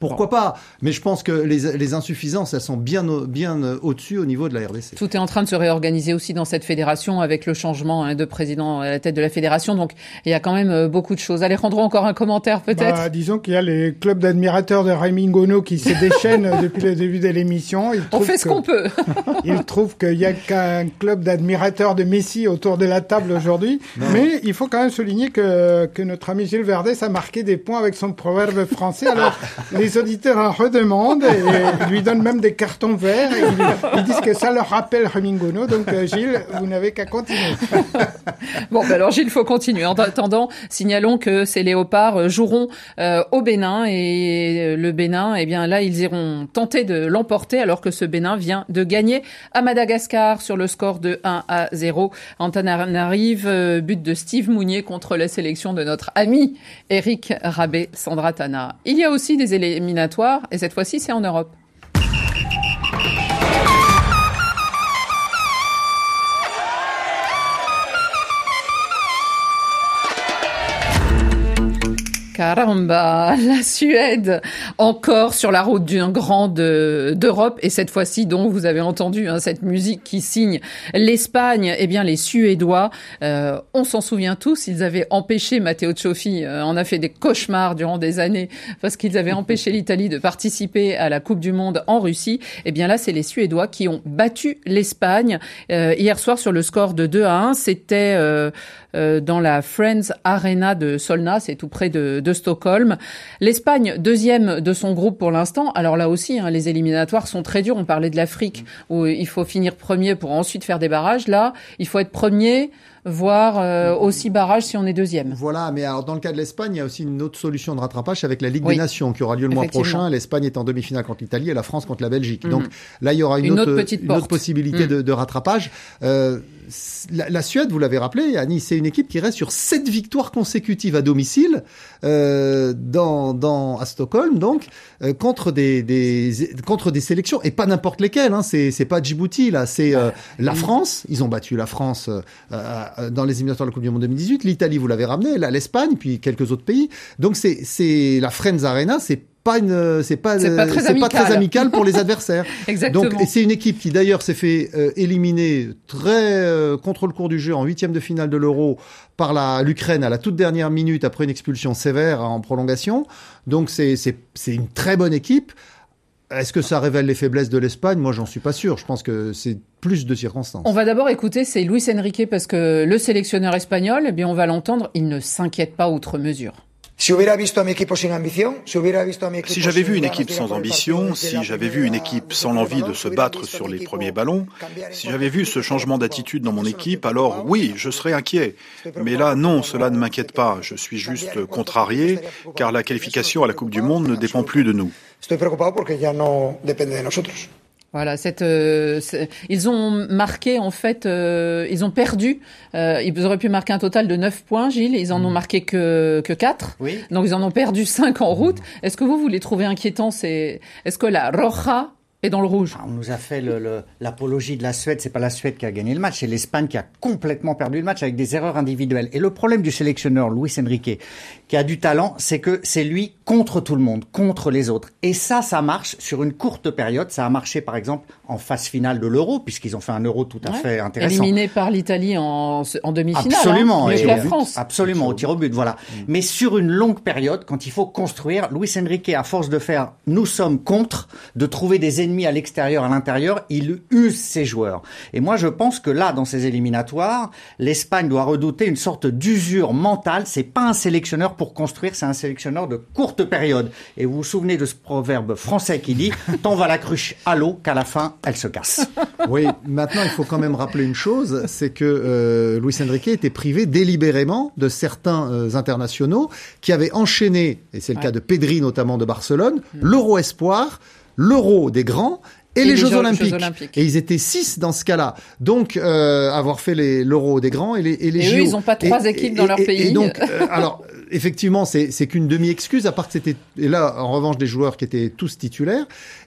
Pourquoi pas? Mais je pense que les, les insuffisances, elles sont bien, au, bien au-dessus au niveau de la R D C. Tout est en train de se réorganiser aussi dans cette fédération avec le changement hein, de président à la tête de la fédération. Donc, il y a quand même beaucoup de choses. Alejandro, encore un commentaire peut-être? Bah, disons qu'il y a les clubs d'admirateurs de Raymond Gono qui se déchaînent depuis le début de l'émission. On fait ce que, qu'on peut. Ils trouvent qu'il y a qu'un club d'admirateurs de Messi autour de la table aujourd'hui. Non. Mais il faut quand même souligner que, que notre ami Gilles Verdès a marqué des points avec son proverbe français. Alors, les auditeurs en redemandent et lui donnent même des cartons verts. Et ils, ils disent que ça leur rappelle Raymond Gono. Donc, Gilles, vous n'avez qu'à continuer. Bon, ben alors Gilles, il faut continuer. En attendant, signalons que ces léopards joueront euh, au Bénin et le Bénin, eh bien là, ils iront tenter de l'emporter alors que ce Bénin vient de gagner à Madagascar sur le score de un à zéro. Antananarive, euh, but de Steve Mounier contre la sélection de notre ami Eric Rabé-Sandratana. Il y a aussi des éliminatoires et cette fois-ci, c'est en Europe. Caramba, la Suède, encore sur la route d'un grand de, d'Europe, et cette fois-ci, donc, vous avez entendu hein, cette musique qui signe l'Espagne. Eh bien, les Suédois, euh, on s'en souvient tous, ils avaient empêché, Matteo Cioffi euh, en a fait des cauchemars durant des années, parce qu'ils avaient empêché l'Italie de participer à la Coupe du Monde en Russie. Eh bien là, c'est les Suédois qui ont battu l'Espagne euh, hier soir sur le score de deux à un. C'était euh, euh, dans la Friends Arena de Solna, c'est tout près de de Stockholm. L'Espagne, deuxième de son groupe pour l'instant. Alors là aussi, hein, les éliminatoires sont très durs. On parlait de l'Afrique où il faut finir premier pour ensuite faire des barrages. Là, il faut être premier, voire euh, aussi barrage si on est deuxième. Voilà, mais alors dans le cas de l'Espagne, il y a aussi une autre solution de rattrapage avec la Ligue oui. des Nations qui aura lieu le mois prochain. L'Espagne est en demi-finale contre l'Italie et la France contre la Belgique. Mmh. Donc là, il y aura une, une autre, autre, petite une porte. autre possibilité mmh. de, de rattrapage. Euh, La, la Suède, vous l'avez rappelé, Annie, c'est une équipe qui reste sur sept victoires consécutives à domicile euh, dans, dans à Stockholm, donc euh, contre des, des contre des sélections et pas n'importe lesquelles. Hein, c'est c'est pas Djibouti là, c'est euh, la France. Ils ont battu la France euh, euh, dans les éliminatoires de la Coupe du Monde deux mille dix-huit. L'Italie, vous l'avez ramené, là, l'Espagne, puis quelques autres pays. Donc c'est c'est la Friends Arena, c'est pas une c'est pas c'est pas très, c'est amical. pas très amical pour les adversaires. Exactement. Donc et c'est une équipe qui d'ailleurs s'est fait euh, éliminer très euh, contre le cours du jeu en huitième de finale de l'Euro par la l'Ukraine à la toute dernière minute après une expulsion sévère en prolongation. Donc c'est c'est c'est une très bonne équipe. Est-ce que ça révèle les faiblesses de l'Espagne? Moi, j'en suis pas sûr. Je pense que c'est plus de circonstances. On va d'abord écouter, c'est Luis Enrique, parce que le sélectionneur espagnol, eh bien, on va l'entendre, il ne s'inquiète pas outre mesure. Si j'avais vu une équipe sans ambition, si j'avais vu une équipe sans l'envie de se battre sur les premiers ballons, si j'avais vu ce changement d'attitude dans mon équipe, alors oui, je serais inquiet. Mais là, non, cela ne m'inquiète pas. Je suis juste contrarié, car la qualification à la Coupe du Monde ne dépend plus de nous. Voilà, cette, euh, ils ont marqué en fait, euh, ils ont perdu. Euh, ils auraient pu marquer un total de neuf points, Gilles. Ils en mmh. ont marqué que que quatre. Oui. Donc ils en ont perdu cinq en route. Mmh. Est-ce que vous vous les trouvez inquiétants? C'est est-ce que la Roja est dans le rouge? On nous a fait le, le, l'apologie de la Suède. C'est pas la Suède qui a gagné le match, c'est l'Espagne qui a complètement perdu le match avec des erreurs individuelles. Et le problème du sélectionneur Luis Enrique, qui a du talent, c'est que c'est lui contre tout le monde, contre les autres. Et ça, ça marche sur une courte période. Ça a marché, par exemple, en phase finale de l'Euro, puisqu'ils ont fait un Euro tout à ouais. fait intéressant. Éliminé par l'Italie en, en demi-finale. Absolument. Hein, mieux que la France. Absolument, au tir au but, voilà. Mmh. Mais sur une longue période, quand il faut construire, Luis Enrique, à force de faire « nous sommes contre », de trouver des ennemis à l'extérieur, à l'intérieur, il use ses joueurs. Et moi, je pense que là, dans ces éliminatoires, l'Espagne doit redouter une sorte d'usure mentale. C'est pas un sélectionneur pour construire, c'est un sélectionneur de courte période. Et vous vous souvenez de ce proverbe français qui dit « Tant va la cruche à l'eau qu'à la fin, elle se casse ». Oui, maintenant, il faut quand même rappeler une chose, c'est que euh, Luis Enrique était privé délibérément de certains euh, internationaux qui avaient enchaîné, et c'est le ouais. cas de Pedri notamment de Barcelone, mmh. l'Euro Espoir, l'Euro des grands, et, et les, les Jeux, Jeux, Olympiques. Jeux Olympiques. Et ils étaient six dans ce cas-là. Donc, euh, avoir fait les, l'Euro des grands et les, et les et J O. eux, ils n'ont pas trois et, équipes et, dans leur et, pays. Et donc, euh, alors, effectivement, c'est, c'est qu'une demi-excuse, à part que c'était, et là, en revanche, des joueurs qui étaient tous titulaires.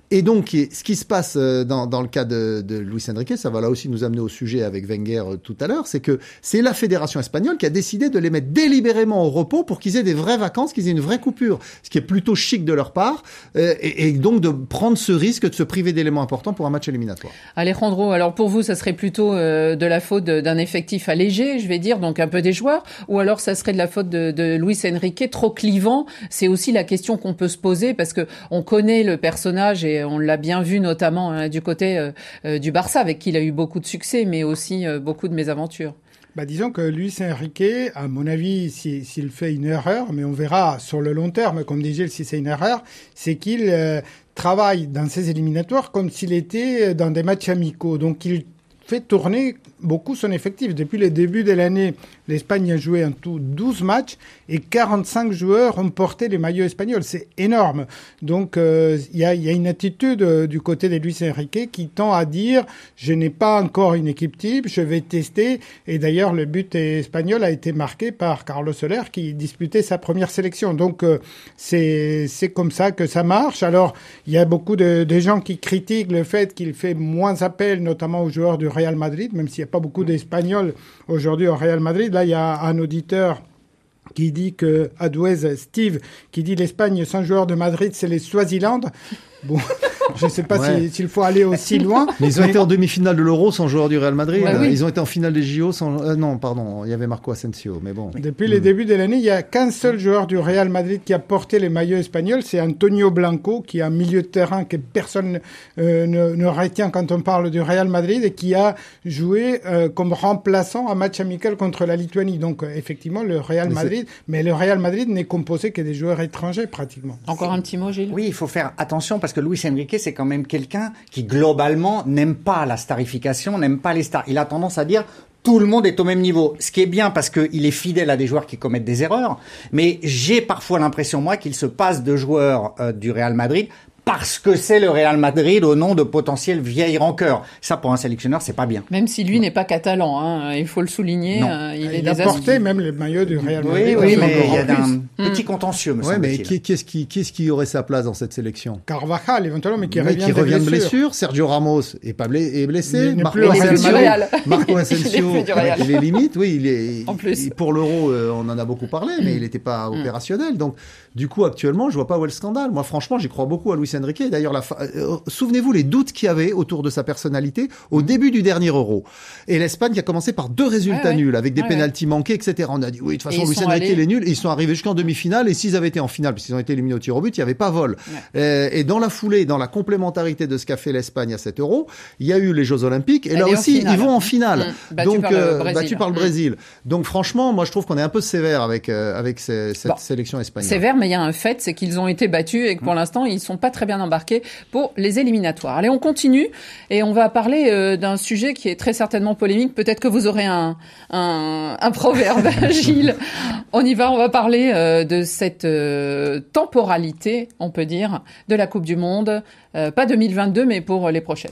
Et donc, ce qui se passe dans, dans le cas de, de Luis Enrique, ça va là aussi nous amener au sujet avec Wenger euh, tout à l'heure, c'est que c'est la fédération espagnole qui a décidé de les mettre délibérément au repos pour qu'ils aient des vraies vacances, qu'ils aient une vraie coupure, ce qui est plutôt chic de leur part, euh, et, et donc de prendre ce risque de se priver d'éléments importants pour un match éliminatoire. Alejandro, alors pour vous, ça serait plutôt euh, de la faute d'un effectif allégé, je vais dire, donc un peu des joueurs, ou alors ça serait de la faute de, de Luis Enrique, trop clivant? C'est aussi la question qu'on peut se poser, parce que on connaît le personnage et on l'a bien vu notamment hein, du côté euh, euh, du Barça, avec qui il a eu beaucoup de succès, mais aussi euh, beaucoup de mésaventures. Bah, disons que Luis Enrique, à mon avis, s'il si, fait une erreur, mais on verra sur le long terme, comme dit Gilles, si c'est une erreur, c'est qu'il euh, travaille dans ses éliminatoires comme s'il était dans des matchs amicaux. Donc il fait tourner beaucoup son effectif. Depuis le début de l'année, l'Espagne a joué en tout douze matchs et quarante-cinq joueurs ont porté les maillots espagnols. C'est énorme. Donc, il euh, y, a, y a une attitude euh, du côté de Luis Enrique qui tend à dire « je n'ai pas encore une équipe type, je vais tester ». Et d'ailleurs, le but espagnol a été marqué par Carlos Soler qui disputait sa première sélection. Donc, euh, c'est c'est comme ça que ça marche. Alors, il y a beaucoup de, de gens qui critiquent le fait qu'il fait moins appel, notamment aux joueurs du Real Madrid, même s'il n'y a pas beaucoup d'Espagnols aujourd'hui au Real Madrid. Là, il y a un auditeur qui dit que, Adouez, Steve, qui dit l'Espagne sans joueur de Madrid, c'est les Swaziland. Bon, je ne sais pas ouais. s'il si, faut aller aussi loin. Mais ils ont mais... été en demi-finale de l'Euro sans joueur du Real Madrid. Ouais, oui. Ils ont été en finale des J O sans... Euh, non, pardon, il y avait Marco Asensio, mais bon. Depuis mmh. les débuts de l'année, il n'y a qu'un seul joueur du Real Madrid qui a porté les maillots espagnols, c'est Antonio Blanco, qui est un milieu de terrain que personne euh, ne, ne retient quand on parle du Real Madrid et qui a joué euh, comme remplaçant un match amical contre la Lituanie. Donc, euh, effectivement, le Real mais Madrid, mais le Real Madrid n'est composé que des joueurs étrangers, pratiquement. Encore un petit mot, Gilles? Oui, il faut faire attention parce que Luis Enrique, c'est quand même quelqu'un qui, globalement, n'aime pas la starification, n'aime pas les stars. Il a tendance à dire tout le monde est au même niveau. Ce qui est bien parce qu'il est fidèle à des joueurs qui commettent des erreurs. Mais j'ai parfois l'impression, moi, qu'il se passe de joueurs euh, du Real Madrid parce que c'est le Real Madrid au nom de potentielles vieilles rancœurs. Ça, pour un sélectionneur, c'est pas bien. Même si lui n'est pas catalan, hein, il faut le souligner. Euh, il, il a porté même le maillot du Real Madrid. Oui, oui, mais il y a un petit contentieux, me ouais, mais qui, qu'est-ce qui, qu'est-ce qui aurait sa place dans cette sélection? Carvajal, éventuellement, mais qui mais revient, qui de, revient blessure. de blessure. Sergio Ramos est pas blessé, est blessé. Il Marco Asensio, Marco Asensio, il est limite. Oui, il est. En plus. Il, pour l'Euro, euh, on en a beaucoup parlé, mais il n'était pas mm. opérationnel. Donc, du coup, actuellement, je vois pas où est le scandale. Moi, franchement, j'y crois beaucoup à Luis Enrique. D'ailleurs, la Euh, souvenez-vous les doutes qu'il y avait autour de sa personnalité au début du dernier Euro. Et l'Espagne qui a commencé par deux résultats ouais, nuls, avec des ouais, pénaltys ouais. manqués, et cetera. On a dit, oui, de toute façon, Luis Enrique, il est nul. Et ils sont arrivés jusqu'en demi-finale. Et s'ils avaient été en finale, puisqu'ils ont été éliminés au tir au but, il n'y avait pas vol. Ouais. Euh, et dans la foulée, dans la complémentarité de ce qu'a fait l'Espagne à cet Euro, il y a eu les Jeux Olympiques. Et Elle là aussi, ils vont en finale. Mmh. Battu Donc, par le euh, Brésil. battu par le Brésil. Mmh. Donc, franchement, moi, je trouve qu'on est un peu sévère avec, euh, avec ces, cette bon. sélection espagnole. Sévère, mais il y a un fait, c'est qu'ils ont été battus et que pour mmh. l'instant, ils sont pas très bien embarqués pour les éliminatoires. Allez, on continue et on va parler euh, d'un sujet qui est très certainement polémique. Peut-être que vous aurez un, un, un proverbe, Gilles. On y va, on va parler euh, de cette euh, temporalité, on peut dire, de la Coupe du Monde. Euh, pas deux mille vingt-deux, mais pour les prochaines.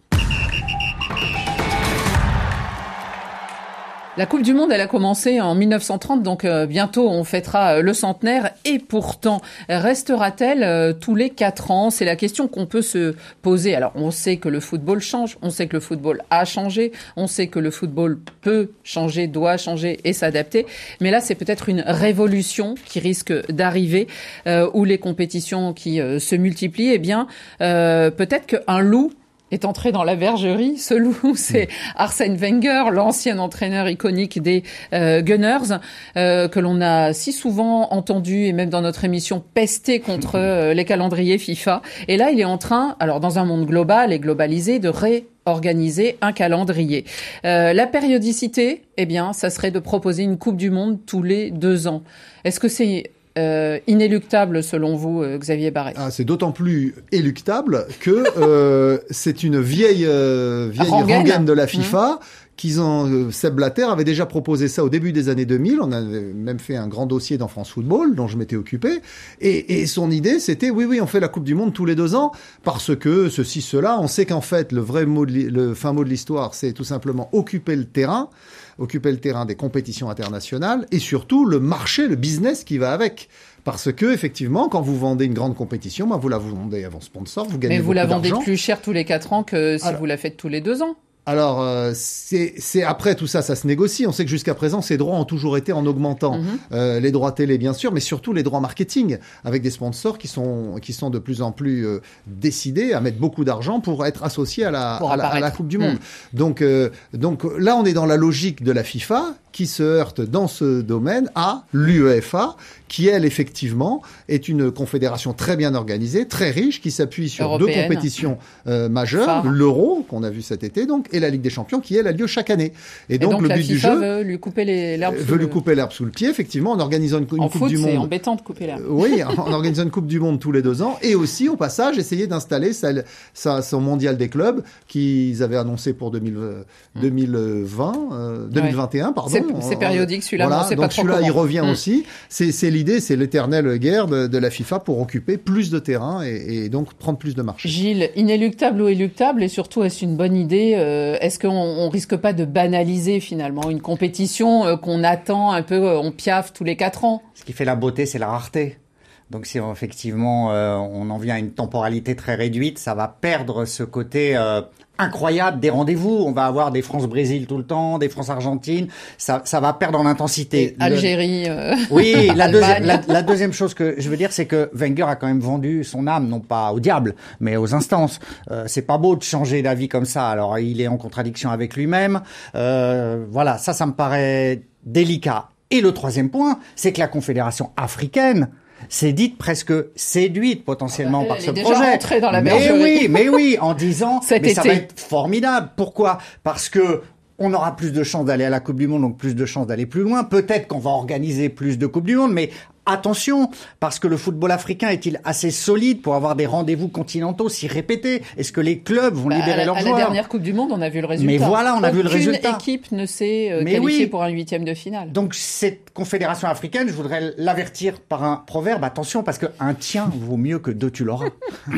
La Coupe du Monde, elle a commencé en mille neuf cent trente, donc euh, bientôt on fêtera euh, le centenaire. Et pourtant, restera-t-elle euh, tous les quatre ans? C'est la question qu'on peut se poser. Alors, on sait que le football change, on sait que le football a changé, on sait que le football peut changer, doit changer et s'adapter. Mais là, c'est peut-être une révolution qui risque d'arriver, euh, où les compétitions qui euh, se multiplient, eh bien, euh, peut-être qu'un loup est entré dans la bergerie. Ce loup, c'est Arsène Wenger, l'ancien entraîneur iconique des euh, Gunners, euh, que l'on a si souvent entendu, et même dans notre émission, pester contre euh, les calendriers FIFA. Et là, il est en train, alors dans un monde global et globalisé, de réorganiser un calendrier. Euh, la périodicité, eh bien, ça serait de proposer une Coupe du Monde tous les deux ans. Est-ce que c'est Euh, inéluctable selon vous, euh, Xavier Barret? Ah, c'est d'autant plus éluctable que euh, c'est une vieille euh, vieille rengaine. rengaine de la FIFA. Mmh. Qu'ils ont, euh, Seb Blatter avait déjà proposé ça au début des années deux mille. On avait même fait un grand dossier dans France Football, dont je m'étais occupé. Et, et son idée, c'était, oui, oui, on fait la Coupe du Monde tous les deux ans, parce que ceci, cela. On sait qu'en fait, le vrai mot, de le fin mot de l'histoire, c'est tout simplement occuper le terrain, occuper le terrain des compétitions internationales, et surtout le marché, le business qui va avec. Parce que, effectivement, quand vous vendez une grande compétition, ben, vous la vendez avant sponsor, vous gagnez beaucoup d'argent. Mais vous la vendez plus cher tous les quatre ans que si Alors, vous la faites tous les deux ans. Alors, euh, c'est, c'est après tout ça, ça se négocie. On sait que jusqu'à présent, ces droits ont toujours été en augmentant. Mm-hmm. Euh, les droits télé, bien sûr, mais surtout les droits marketing, avec des sponsors qui sont qui sont de plus en plus euh, décidés à mettre beaucoup d'argent pour être associés à la à la, à la Coupe du Monde. Mm. Donc euh, donc là, on est dans la logique de la FIFA qui se heurte dans ce domaine à l'UEFA, qui elle effectivement est une confédération très bien organisée, très riche, qui s'appuie sur Européenne. deux compétitions euh, majeures, Phare. l'Euro qu'on a vu cet été donc et la Ligue des Champions qui elle a lieu chaque année. Et, et donc, donc le la but FIFA du jeu veut lui couper les, l'herbe veut lui couper l'herbe sous le pied effectivement en organisant une, une en Coupe foot, du Monde. C'est embêtant de couper l'herbe. Euh, oui, en, en organisant une Coupe du Monde tous les deux ans et aussi au passage essayer d'installer sa, sa, son mondial des clubs qu'ils avaient annoncé pour deux mille, deux mille vingt, euh, deux mille vingt et un pardon. C'est, c'est périodique. Celui-là, voilà, on sait donc pas trop celui-là, comment. il revient mmh. aussi. C'est, c'est l'idée, c'est l'éternelle guerre de, de la FIFA pour occuper plus de terrain et, et donc prendre plus de marché. Gilles, inéluctable ou éluctable, et surtout, est-ce une bonne idée euh, Est-ce qu'on on risque pas de banaliser finalement une compétition euh, qu'on attend un peu, euh, on piaffe tous les quatre ans? Ce qui fait la beauté, c'est la rareté. Donc si effectivement euh, on en vient à une temporalité très réduite, ça va perdre ce côté euh, incroyable des rendez-vous. On va avoir des France-Brésil tout le temps, des France-Argentine. Ça, ça va perdre en intensité. Le... Algérie. Euh... Oui, la, deuxi- la, la deuxième chose que je veux dire, c'est que Wenger a quand même vendu son âme, non pas au diable, mais aux instances. Euh, c'est pas beau de changer d'avis comme ça. Alors il est en contradiction avec lui-même. Euh, voilà, ça, ça me paraît délicat. Et le troisième point, c'est que la Confédération africaine s'est dite presque séduite potentiellement ah bah, par ce projet. projet. Dans la mais oui, mais oui, en disant Cet mais été. ça va être formidable. Pourquoi ? Parce que on aura plus de chances d'aller à la Coupe du Monde, donc plus de chances d'aller plus loin. Peut-être qu'on va organiser plus de Coupes du Monde, mais attention, parce que le football africain est-il assez solide pour avoir des rendez-vous continentaux si répétés ? Est-ce que les clubs vont bah, libérer à la, leurs à joueurs ? La dernière Coupe du Monde, on a vu le résultat. Mais voilà, on a Aucune vu le résultat. Aucune équipe ne s'est euh, Mais qualifiée oui. pour un huitième de finale. Donc cette confédération africaine, je voudrais l'avertir par un proverbe. Attention, parce qu'un tien vaut mieux que deux tu l'auras.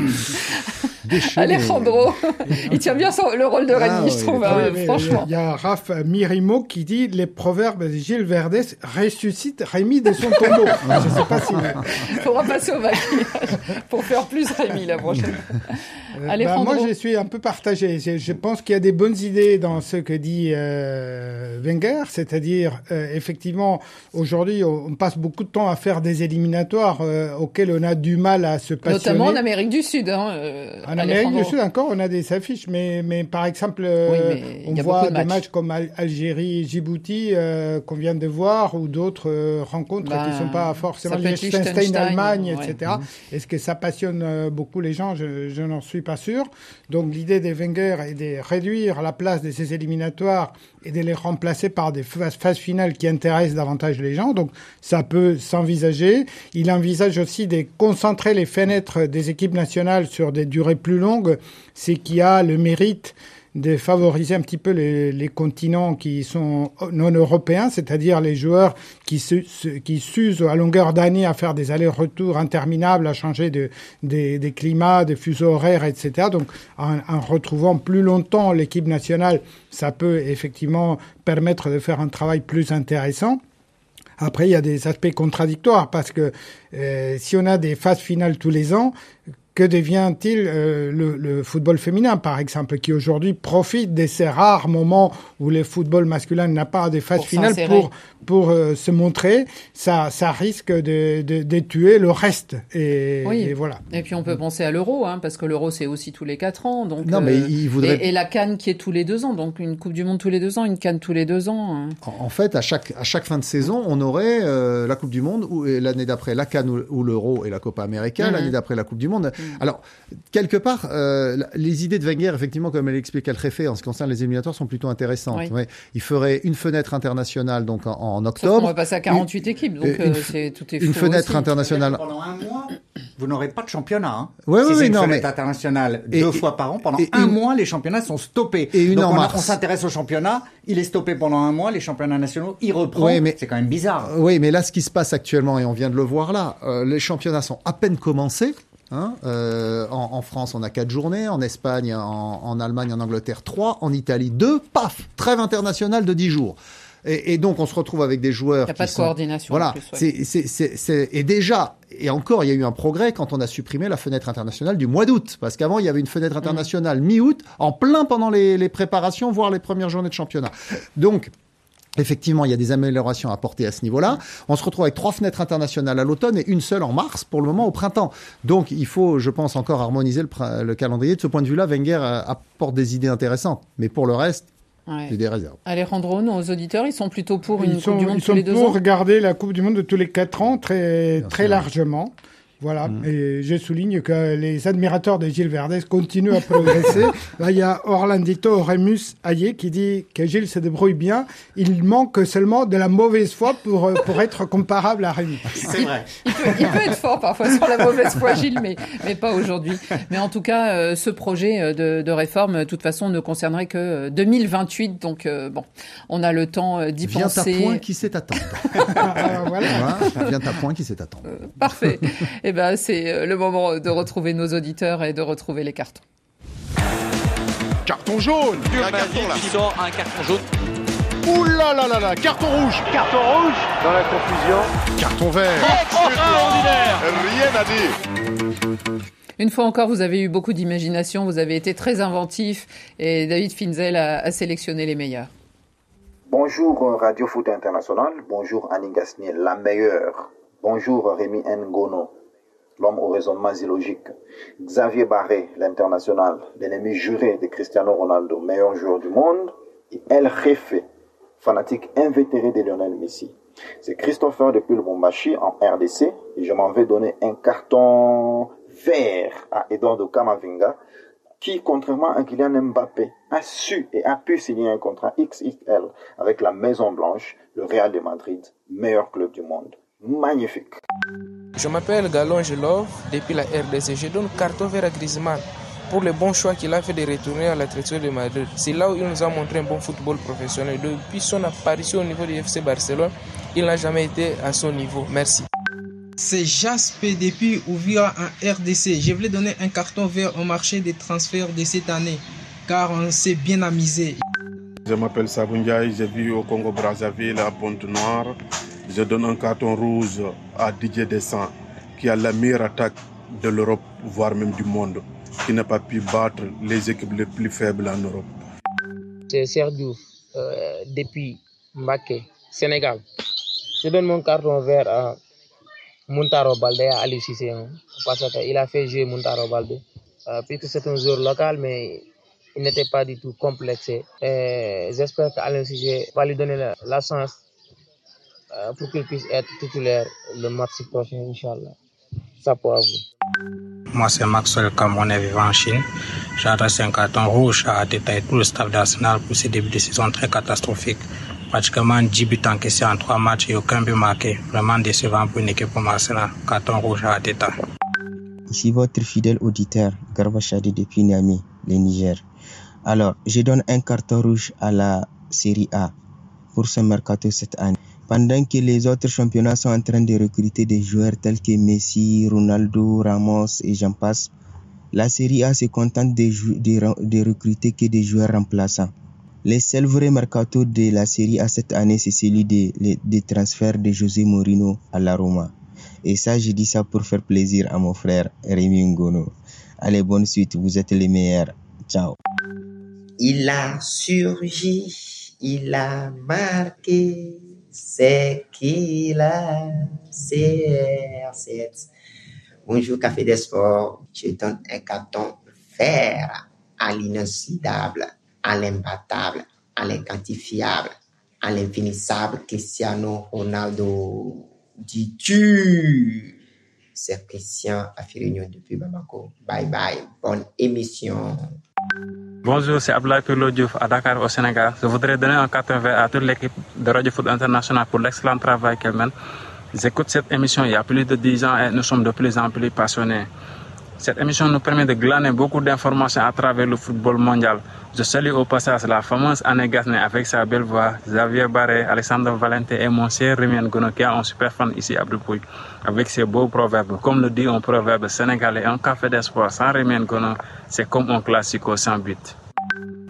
Alejandro, il tient bien son, le rôle de Rémi, ah, oui, je trouve, euh, oui, franchement. Il y a Raph Mirimo qui dit les proverbes de Gilles Verdès ressuscitent Rémi de son tombeau. Je sais pas si. Il faudra passer au maquillage pour faire plus Rémi la prochaine. Euh, bah, moi, je suis un peu partagé. Je, je pense qu'il y a des bonnes idées dans ce que dit euh, Wenger, c'est-à-dire euh, effectivement aujourd'hui on, on passe beaucoup de temps à faire des éliminatoires euh, auxquels on a du mal à se passionner. Notamment en Amérique du Sud. Hein, euh, en Amérique du Sud encore, on a des affiches, mais mais par exemple, euh, oui, on voit de des matchs. matchs comme Al- Algérie, Djibouti euh, qu'on vient de voir, ou d'autres euh, rencontres bah, qui sont pas forcément Liechtenstein, Allemagne, ouais. et cetera. Mmh. Est-ce que ça passionne euh, beaucoup les gens ? Je, je n'en suis pas sûr. Donc l'idée des Wenger est de réduire la place de ces éliminatoires et de les remplacer par des phases, phases finales qui intéressent davantage les gens. Donc ça peut s'envisager. Il envisage aussi de concentrer les fenêtres des équipes nationales sur des durées plus longues, ce qui a le mérite de favoriser un petit peu les, les continents qui sont non européens, c'est-à-dire les joueurs qui, se, qui s'usent à longueur d'année à faire des allers-retours interminables, à changer de, de, des climats, des fuseaux horaires, et cetera. Donc, en, en retrouvant plus longtemps l'équipe nationale, ça peut effectivement permettre de faire un travail plus intéressant. Après, il y a des aspects contradictoires parce que euh, si on a des phases finales tous les ans, que devient-il euh, le, le football féminin, par exemple, qui aujourd'hui profite de ces rares moments où le football masculin n'a pas de phase finale pour pour euh, se montrer, ça ça risque de, de, de tuer le reste. Et, oui. et voilà. Et puis on peut penser à l'Euro, hein, parce que l'Euro c'est aussi tous les quatre ans. Donc non, mais euh, il voudrait... et, et la CAN qui est tous les deux ans, donc une Coupe du Monde tous les deux ans, une CAN tous les deux ans. Hein. En, en fait, à chaque à chaque fin de saison, on aurait euh, la Coupe du Monde ou et l'année d'après la CAN ou, ou l'Euro et la Copa América, mm-hmm. l'année d'après la Coupe du Monde. Mm-hmm. Alors, quelque part, euh, les idées de Wenger, effectivement, comme elle explique à Al-Khefé, en ce qui concerne les éliminatoires, sont plutôt intéressantes. Oui. Ouais. Il ferait une fenêtre internationale donc en, en octobre. Sauf qu'on va passer à quarante-huit une, équipes, donc euh, c'est, tout est Une fenêtre aussi. internationale. Pendant un mois, vous n'aurez pas de championnat. Hein. Oui, si oui, c'est oui, une non, fenêtre mais... internationale et, deux et, fois par an, pendant et, un une... mois, les championnats sont stoppés. Et une donc en on, mars. on s'intéresse au championnat, il est stoppé pendant un mois, les championnats nationaux, il reprend. Oui, mais... C'est quand même bizarre. Oui, mais là, ce qui se passe actuellement, et on vient de le voir là, euh, les championnats sont à peine commencés. Hein, euh, en, en France, on a quatre journées. En Espagne, en, en Allemagne, en Angleterre, trois. En Italie, deux. Paf, trêve internationale de dix jours. Et, et donc, on se retrouve avec des joueurs. Il n'y a pas de sont, coordination. Voilà. En plus, ouais. c'est, c'est, c'est, c'est, et déjà, et encore, il y a eu un progrès quand on a supprimé la fenêtre internationale du mois d'août. Parce qu'avant, il y avait une fenêtre internationale mmh. mi-août, en plein pendant les, les préparations, voire les premières journées de championnat. Donc, effectivement, il y a des améliorations à apporter à ce niveau-là. On se retrouve avec trois fenêtres internationales à l'automne et une seule en mars, pour le moment, au printemps. Donc, il faut, je pense, encore harmoniser le, le calendrier. De ce point de vue-là, Wenger apporte des idées intéressantes. Mais pour le reste, ouais. c'est des réserves. Alejandro, nos auditeurs, ils sont plutôt pour une ils Coupe sont, du Monde ils tous les deux ans. Ils sont pour regarder la Coupe du Monde de tous les quatre ans, très, très sûr. largement. Voilà, mmh. et je souligne que les admirateurs de Gilles Verdez continuent à progresser. Là, il y a Orlandito Remus Ayer qui dit que Gilles se débrouille bien. Il manque seulement de la mauvaise foi pour, pour être comparable à Rémi. C'est vrai. Il, il, peut, il peut être fort parfois sur la mauvaise foi, Gilles, mais, mais pas aujourd'hui. Mais en tout cas, euh, ce projet de, de réforme, de toute façon, ne concernerait que deux mille vingt-huit. Donc, euh, bon, on a le temps d'y Viens penser. Viens ta point qui sait attendre. Voilà. Viens ta point qui sait attendre. Euh, parfait. Eh ben, c'est le moment de retrouver nos auditeurs et de retrouver les cartons. Carton jaune. Un carton là. Qui sort un carton jaune. Ouh là là là là, carton rouge. Carton rouge. Dans la confusion. Carton vert. Extraordinaire. Rien à dire. Une fois encore, vous avez eu beaucoup d'imagination, vous avez été très inventif et David Finzel a, a sélectionné les meilleurs. Bonjour Radio Foot International, bonjour Annie Gasnier, la meilleure. Bonjour Rémi Ngono, l'homme au raisonnement illogique. Xavier Barré, l'international, l'ennemi juré de Cristiano Ronaldo, meilleur joueur du monde. Et El Jefe, fanatique invétéré de Lionel Messi. C'est Christopher depuis le Lubumbashi en R D C et je m'en vais donner un carton vert à Eduardo Camavinga qui, contrairement à Kylian Mbappé, a su et a pu signer un contrat X X L avec la Maison Blanche, le Real de Madrid, meilleur club du monde. Magnifique. Je m'appelle Galo Angelov, depuis la R D C. Je donne carton vert à Griezmann pour le bon choix qu'il a fait de retourner à l'Atlético de Madrid. C'est là où il nous a montré un bon football professionnel. Depuis son apparition au niveau du F C Barcelone, il n'a jamais été à son niveau. Merci. C'est Jasper depuis Ouvira en R D C. Je voulais donner un carton vert au marché des transferts de cette année, car on s'est bien amusé. Je m'appelle Sabundiaï, j'ai vu au Congo-Brazzaville à Pointe-Noire. Je donne un carton rouge à Didier Deschamps, qui a la meilleure attaque de l'Europe, voire même du monde, qui n'a pas pu battre les équipes les plus faibles en Europe. C'est Sergio, euh, depuis Mbacké, Sénégal. Je donne mon carton vert à Muntaro Baldé, à Aliou Cissé, hein, parce qu'il a fait jouer Muntaro Baldé. Euh, puisque c'est un joueur local, mais il n'était pas du tout complexé. Et j'espère qu'Aliou Cissé va lui donner la, la chance euh, pour qu'il puisse être titulaire le match prochain, Inch'Allah. Ça pour vous. Moi, c'est Maxwell Camerounais vivant en Chine. J'adresse un carton rouge à Teta et tout le staff d'Arsenal pour ce début de saison très catastrophique. Pratiquement dix buts encaissés en trois matchs et aucun but marqué. Vraiment décevant pour une équipe comme Arsenal. Carton rouge à Teta. Ici votre fidèle auditeur, Garba Chadi depuis Niamey, le Niger. Alors, je donne un carton rouge à la Série A pour ce mercato cette année. Pendant que les autres championnats sont en train de recruter des joueurs tels que Messi, Ronaldo, Ramos et j'en passe, la Série A se contente de, jou- de, de recruter que des joueurs remplaçants. Le seul vrai mercato de la Série A cette année, c'est celui des de, de transferts de José Mourinho à la Roma. Et ça, je dis ça pour faire plaisir à mon frère Rémi Ngono. Allez, bonne suite, vous êtes les meilleurs. Ciao. Il a surgi, il a marqué, c'est qu'il a C R sept. Bonjour Café des Sports, je donne un carton vert à l'inoxydable, à l'imbattable, à l'inquantifiable, à l'infinissable Cristiano Ronaldo. Dis-tu? C'est Christian Afirignon depuis Bamako. Bye bye, bonne émission. Bonjour, c'est Abdoulaye Pirlo Diouf à Dakar au Sénégal. Je voudrais donner un carton vert à toute l'équipe de Radio Foot International pour l'excellent travail qu'elle mène. J'écoute cette émission il y a plus de dix ans et nous sommes de plus en plus passionnés. Cette émission nous permet de glaner beaucoup d'informations à travers le football mondial. Je salue au passage la fameuse Annie Gasnier avec sa belle voix, Xavier Barré, Alexandre Valentin et mon cher Rémi Ngono qui a un super fan ici à Bruxelles avec ses beaux proverbes. Comme le dit un proverbe sénégalais, un café d'espoir sans Rémi Ngono, c'est comme un classico sans but.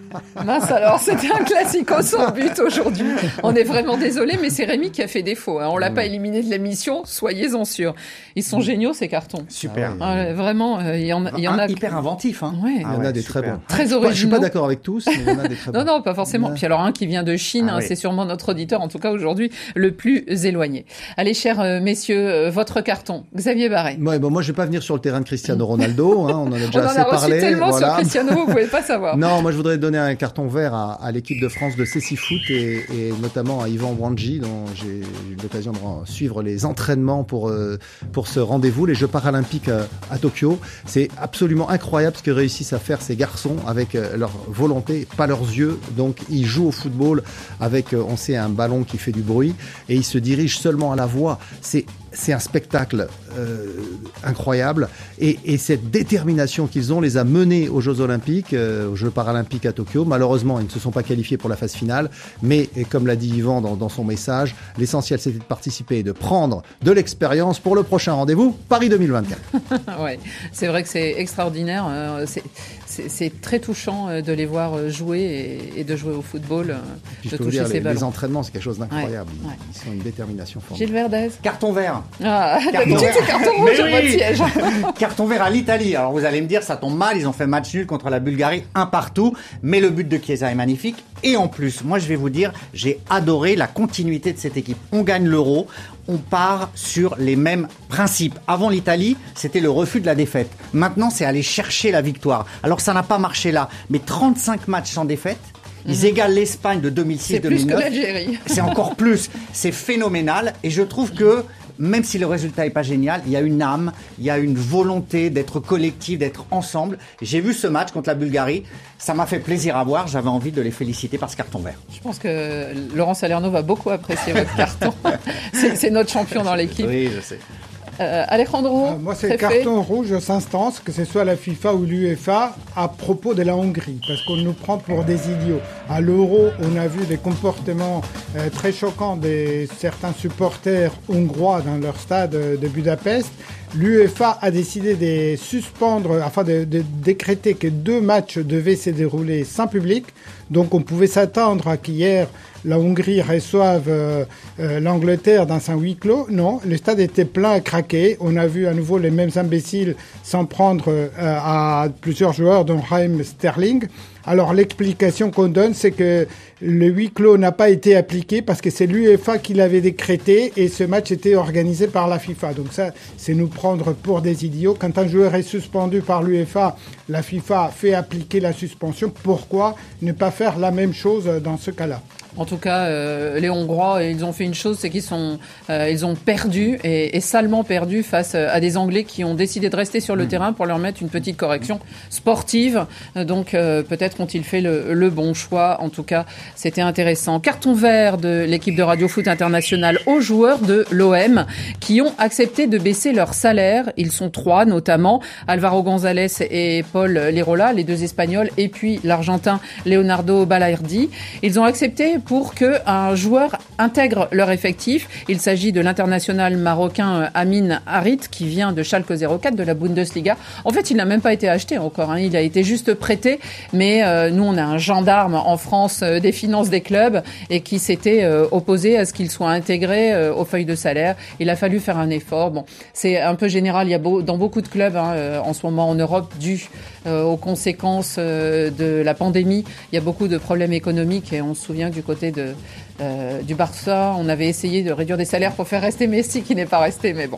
Mince alors, c'était un classico sans but aujourd'hui. On est vraiment désolé, mais c'est Rémi qui a fait défaut. Hein. On l'a mmh. pas éliminé de l'émission, soyez-en sûrs. Ils sont mmh. géniaux ces cartons. Super. Ah, vraiment, il euh, y en a, il y en a hyper inventifs. Hein. Ouais. Il y en a ouais, des super. très bons. Très originaux. Je suis pas d'accord avec tous, mais il y en a des très bons. Non, non, pas forcément. Puis alors un qui vient de Chine, ah, hein, oui. c'est sûrement notre auditeur, en tout cas aujourd'hui, le plus éloigné. Allez, chers euh, messieurs, euh, votre carton, Xavier Barret. Ouais, bon, moi, je vais pas venir sur le terrain de Cristiano Ronaldo. Hein, on en a déjà on en assez a reçu parlé. Tellement voilà. sur Cristiano, vous pouvez pas savoir. Non, moi, je voudrais donner un carton vert à, à l'équipe de France de Cécifoot et, et notamment à Yvan Wanji, dont j'ai eu l'occasion de suivre les entraînements pour euh, pour ce rendez-vous, les Jeux paralympiques à, à Tokyo. C'est absolument incroyable ce que réussissent à faire ces garçons avec euh, leur volonté, pas leurs yeux. Donc, ils jouent au football avec, euh, on sait, un ballon qui fait du bruit et ils se dirigent seulement à la voix. C'est C'est un spectacle euh, incroyable et, et cette détermination qu'ils ont les a menés aux Jeux Olympiques, euh, aux Jeux Paralympiques à Tokyo. Malheureusement, ils ne se sont pas qualifiés pour la phase finale, mais et comme l'a dit Yvan dans, dans son message, l'essentiel c'était de participer et de prendre de l'expérience pour le prochain rendez-vous, Paris deux mille vingt-quatre. Ouais, c'est vrai que c'est extraordinaire, euh, c'est, c'est, c'est très touchant de les voir jouer et, et de jouer au football, Puis de je peux toucher vous dire, ces les, ballons. Les entraînements, c'est quelque chose d'incroyable. Ouais, ouais. Ils sont une détermination formidable. Gilles Verdez. Carton vert. Ah, d'habitude c'est carton rouge sur votre siège. Carton vert à l'Italie. Alors vous allez me dire, ça tombe mal, ils ont fait match nul contre la Bulgarie, un partout, mais le but de Chiesa est magnifique. Et en plus, moi je vais vous dire, j'ai adoré la continuité de cette équipe. On gagne l'Euro, on part sur les mêmes principes. Avant l'Italie, c'était le refus de la défaite. Maintenant, c'est aller chercher la victoire. Alors ça n'a pas marché là, mais trente-cinq matchs sans défaite. Ils mmh. égalent l'Espagne de deux mille six deux mille neuf. C'est plus que l'Algérie. C'est encore plus. C'est phénoménal. Et je trouve que, même si le résultat n'est pas génial, il y a une âme, il y a une volonté d'être collectif, d'être ensemble. J'ai vu ce match contre la Bulgarie. Ça m'a fait plaisir à voir. J'avais envie de les féliciter par ce carton vert. Je pense que Laurent Salerno va beaucoup apprécier votre carton. c'est, c'est notre champion dans l'équipe. Oui, je sais. Euh, Alejandro, euh, moi, c'est le carton rouge aux instances, que ce soit la FIFA ou l'UEFA, à propos de la Hongrie, parce qu'on nous prend pour des idiots. À l'Euro, on a vu des comportements euh, très choquants de certains supporters hongrois dans leur stade de Budapest. L'UEFA a décidé de suspendre, enfin de, de décréter que deux matchs devaient se dérouler sans public. Donc on pouvait s'attendre à qu'hier la Hongrie reçoive euh, euh, l'Angleterre dans un huis clos. Non, le stade était plein à craquer. On a vu à nouveau les mêmes imbéciles s'en prendre euh, à plusieurs joueurs, dont Raheem Sterling. Alors l'explication qu'on donne, c'est que le huis clos n'a pas été appliqué parce que c'est l'UEFA qui l'avait décrété et ce match était organisé par la FIFA. Donc ça, c'est nous prendre pour des idiots. Quand un joueur est suspendu par l'UEFA, la FIFA fait appliquer la suspension. Pourquoi ne pas faire la même chose dans ce cas-là ? En tout cas, euh, les Hongrois, ils ont fait une chose, c'est qu'ils sont, euh, ils ont perdu et, et salement perdu face à des Anglais qui ont décidé de rester sur le mmh. terrain pour leur mettre une petite correction sportive. Donc euh, peut-être ont-ils fait le, le bon choix. En tout cas, c'était intéressant. Carton vert de l'équipe de Radio Foot International aux joueurs de l'O M qui ont accepté de baisser leur salaire. Ils sont trois, notamment Alvaro González et Paul Lirola, les deux Espagnols, et puis l'Argentin Leonardo Balerdi. Ils ont accepté pour qu'un joueur intègre leur effectif. Il s'agit de l'international marocain Amin Harit qui vient de Schalke zéro quatre de la Bundesliga. En fait, il n'a même pas été acheté encore, hein. Il a été juste prêté. Mais euh, nous, on a un gendarme en France euh, des finances des clubs et qui s'était euh, opposé à ce qu'il soit intégré euh, aux feuilles de salaire. Il a fallu faire un effort. Bon, c'est un peu général. Il y a beau, dans beaucoup de clubs hein, euh, en ce moment en Europe, dû euh, aux conséquences euh, de la pandémie, il y a beaucoup de problèmes économiques et on se souvient que du côté de, euh, du Barça, on avait essayé de réduire des salaires pour faire rester Messi qui n'est pas resté, mais bon.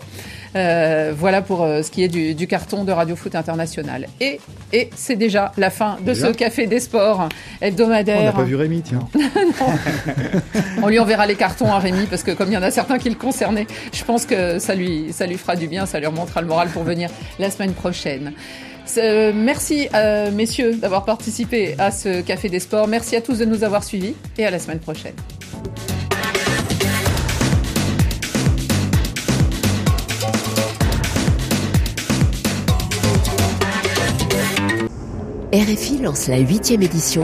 Euh, voilà pour euh, ce qui est du, du carton de Radio Foot International. Et, et c'est déjà la fin de déjà ce Café des Sports hebdomadaire. On n'a pas vu Rémi, tiens. On lui enverra les cartons à Rémi parce que comme il y en a certains qui le concernaient, je pense que ça lui, ça lui fera du bien, ça lui remontera le moral pour venir la semaine prochaine. Euh, merci euh, messieurs d'avoir participé à ce Café des Sports. Merci à tous de nous avoir suivis et à la semaine prochaine. R F I lance la huitième édition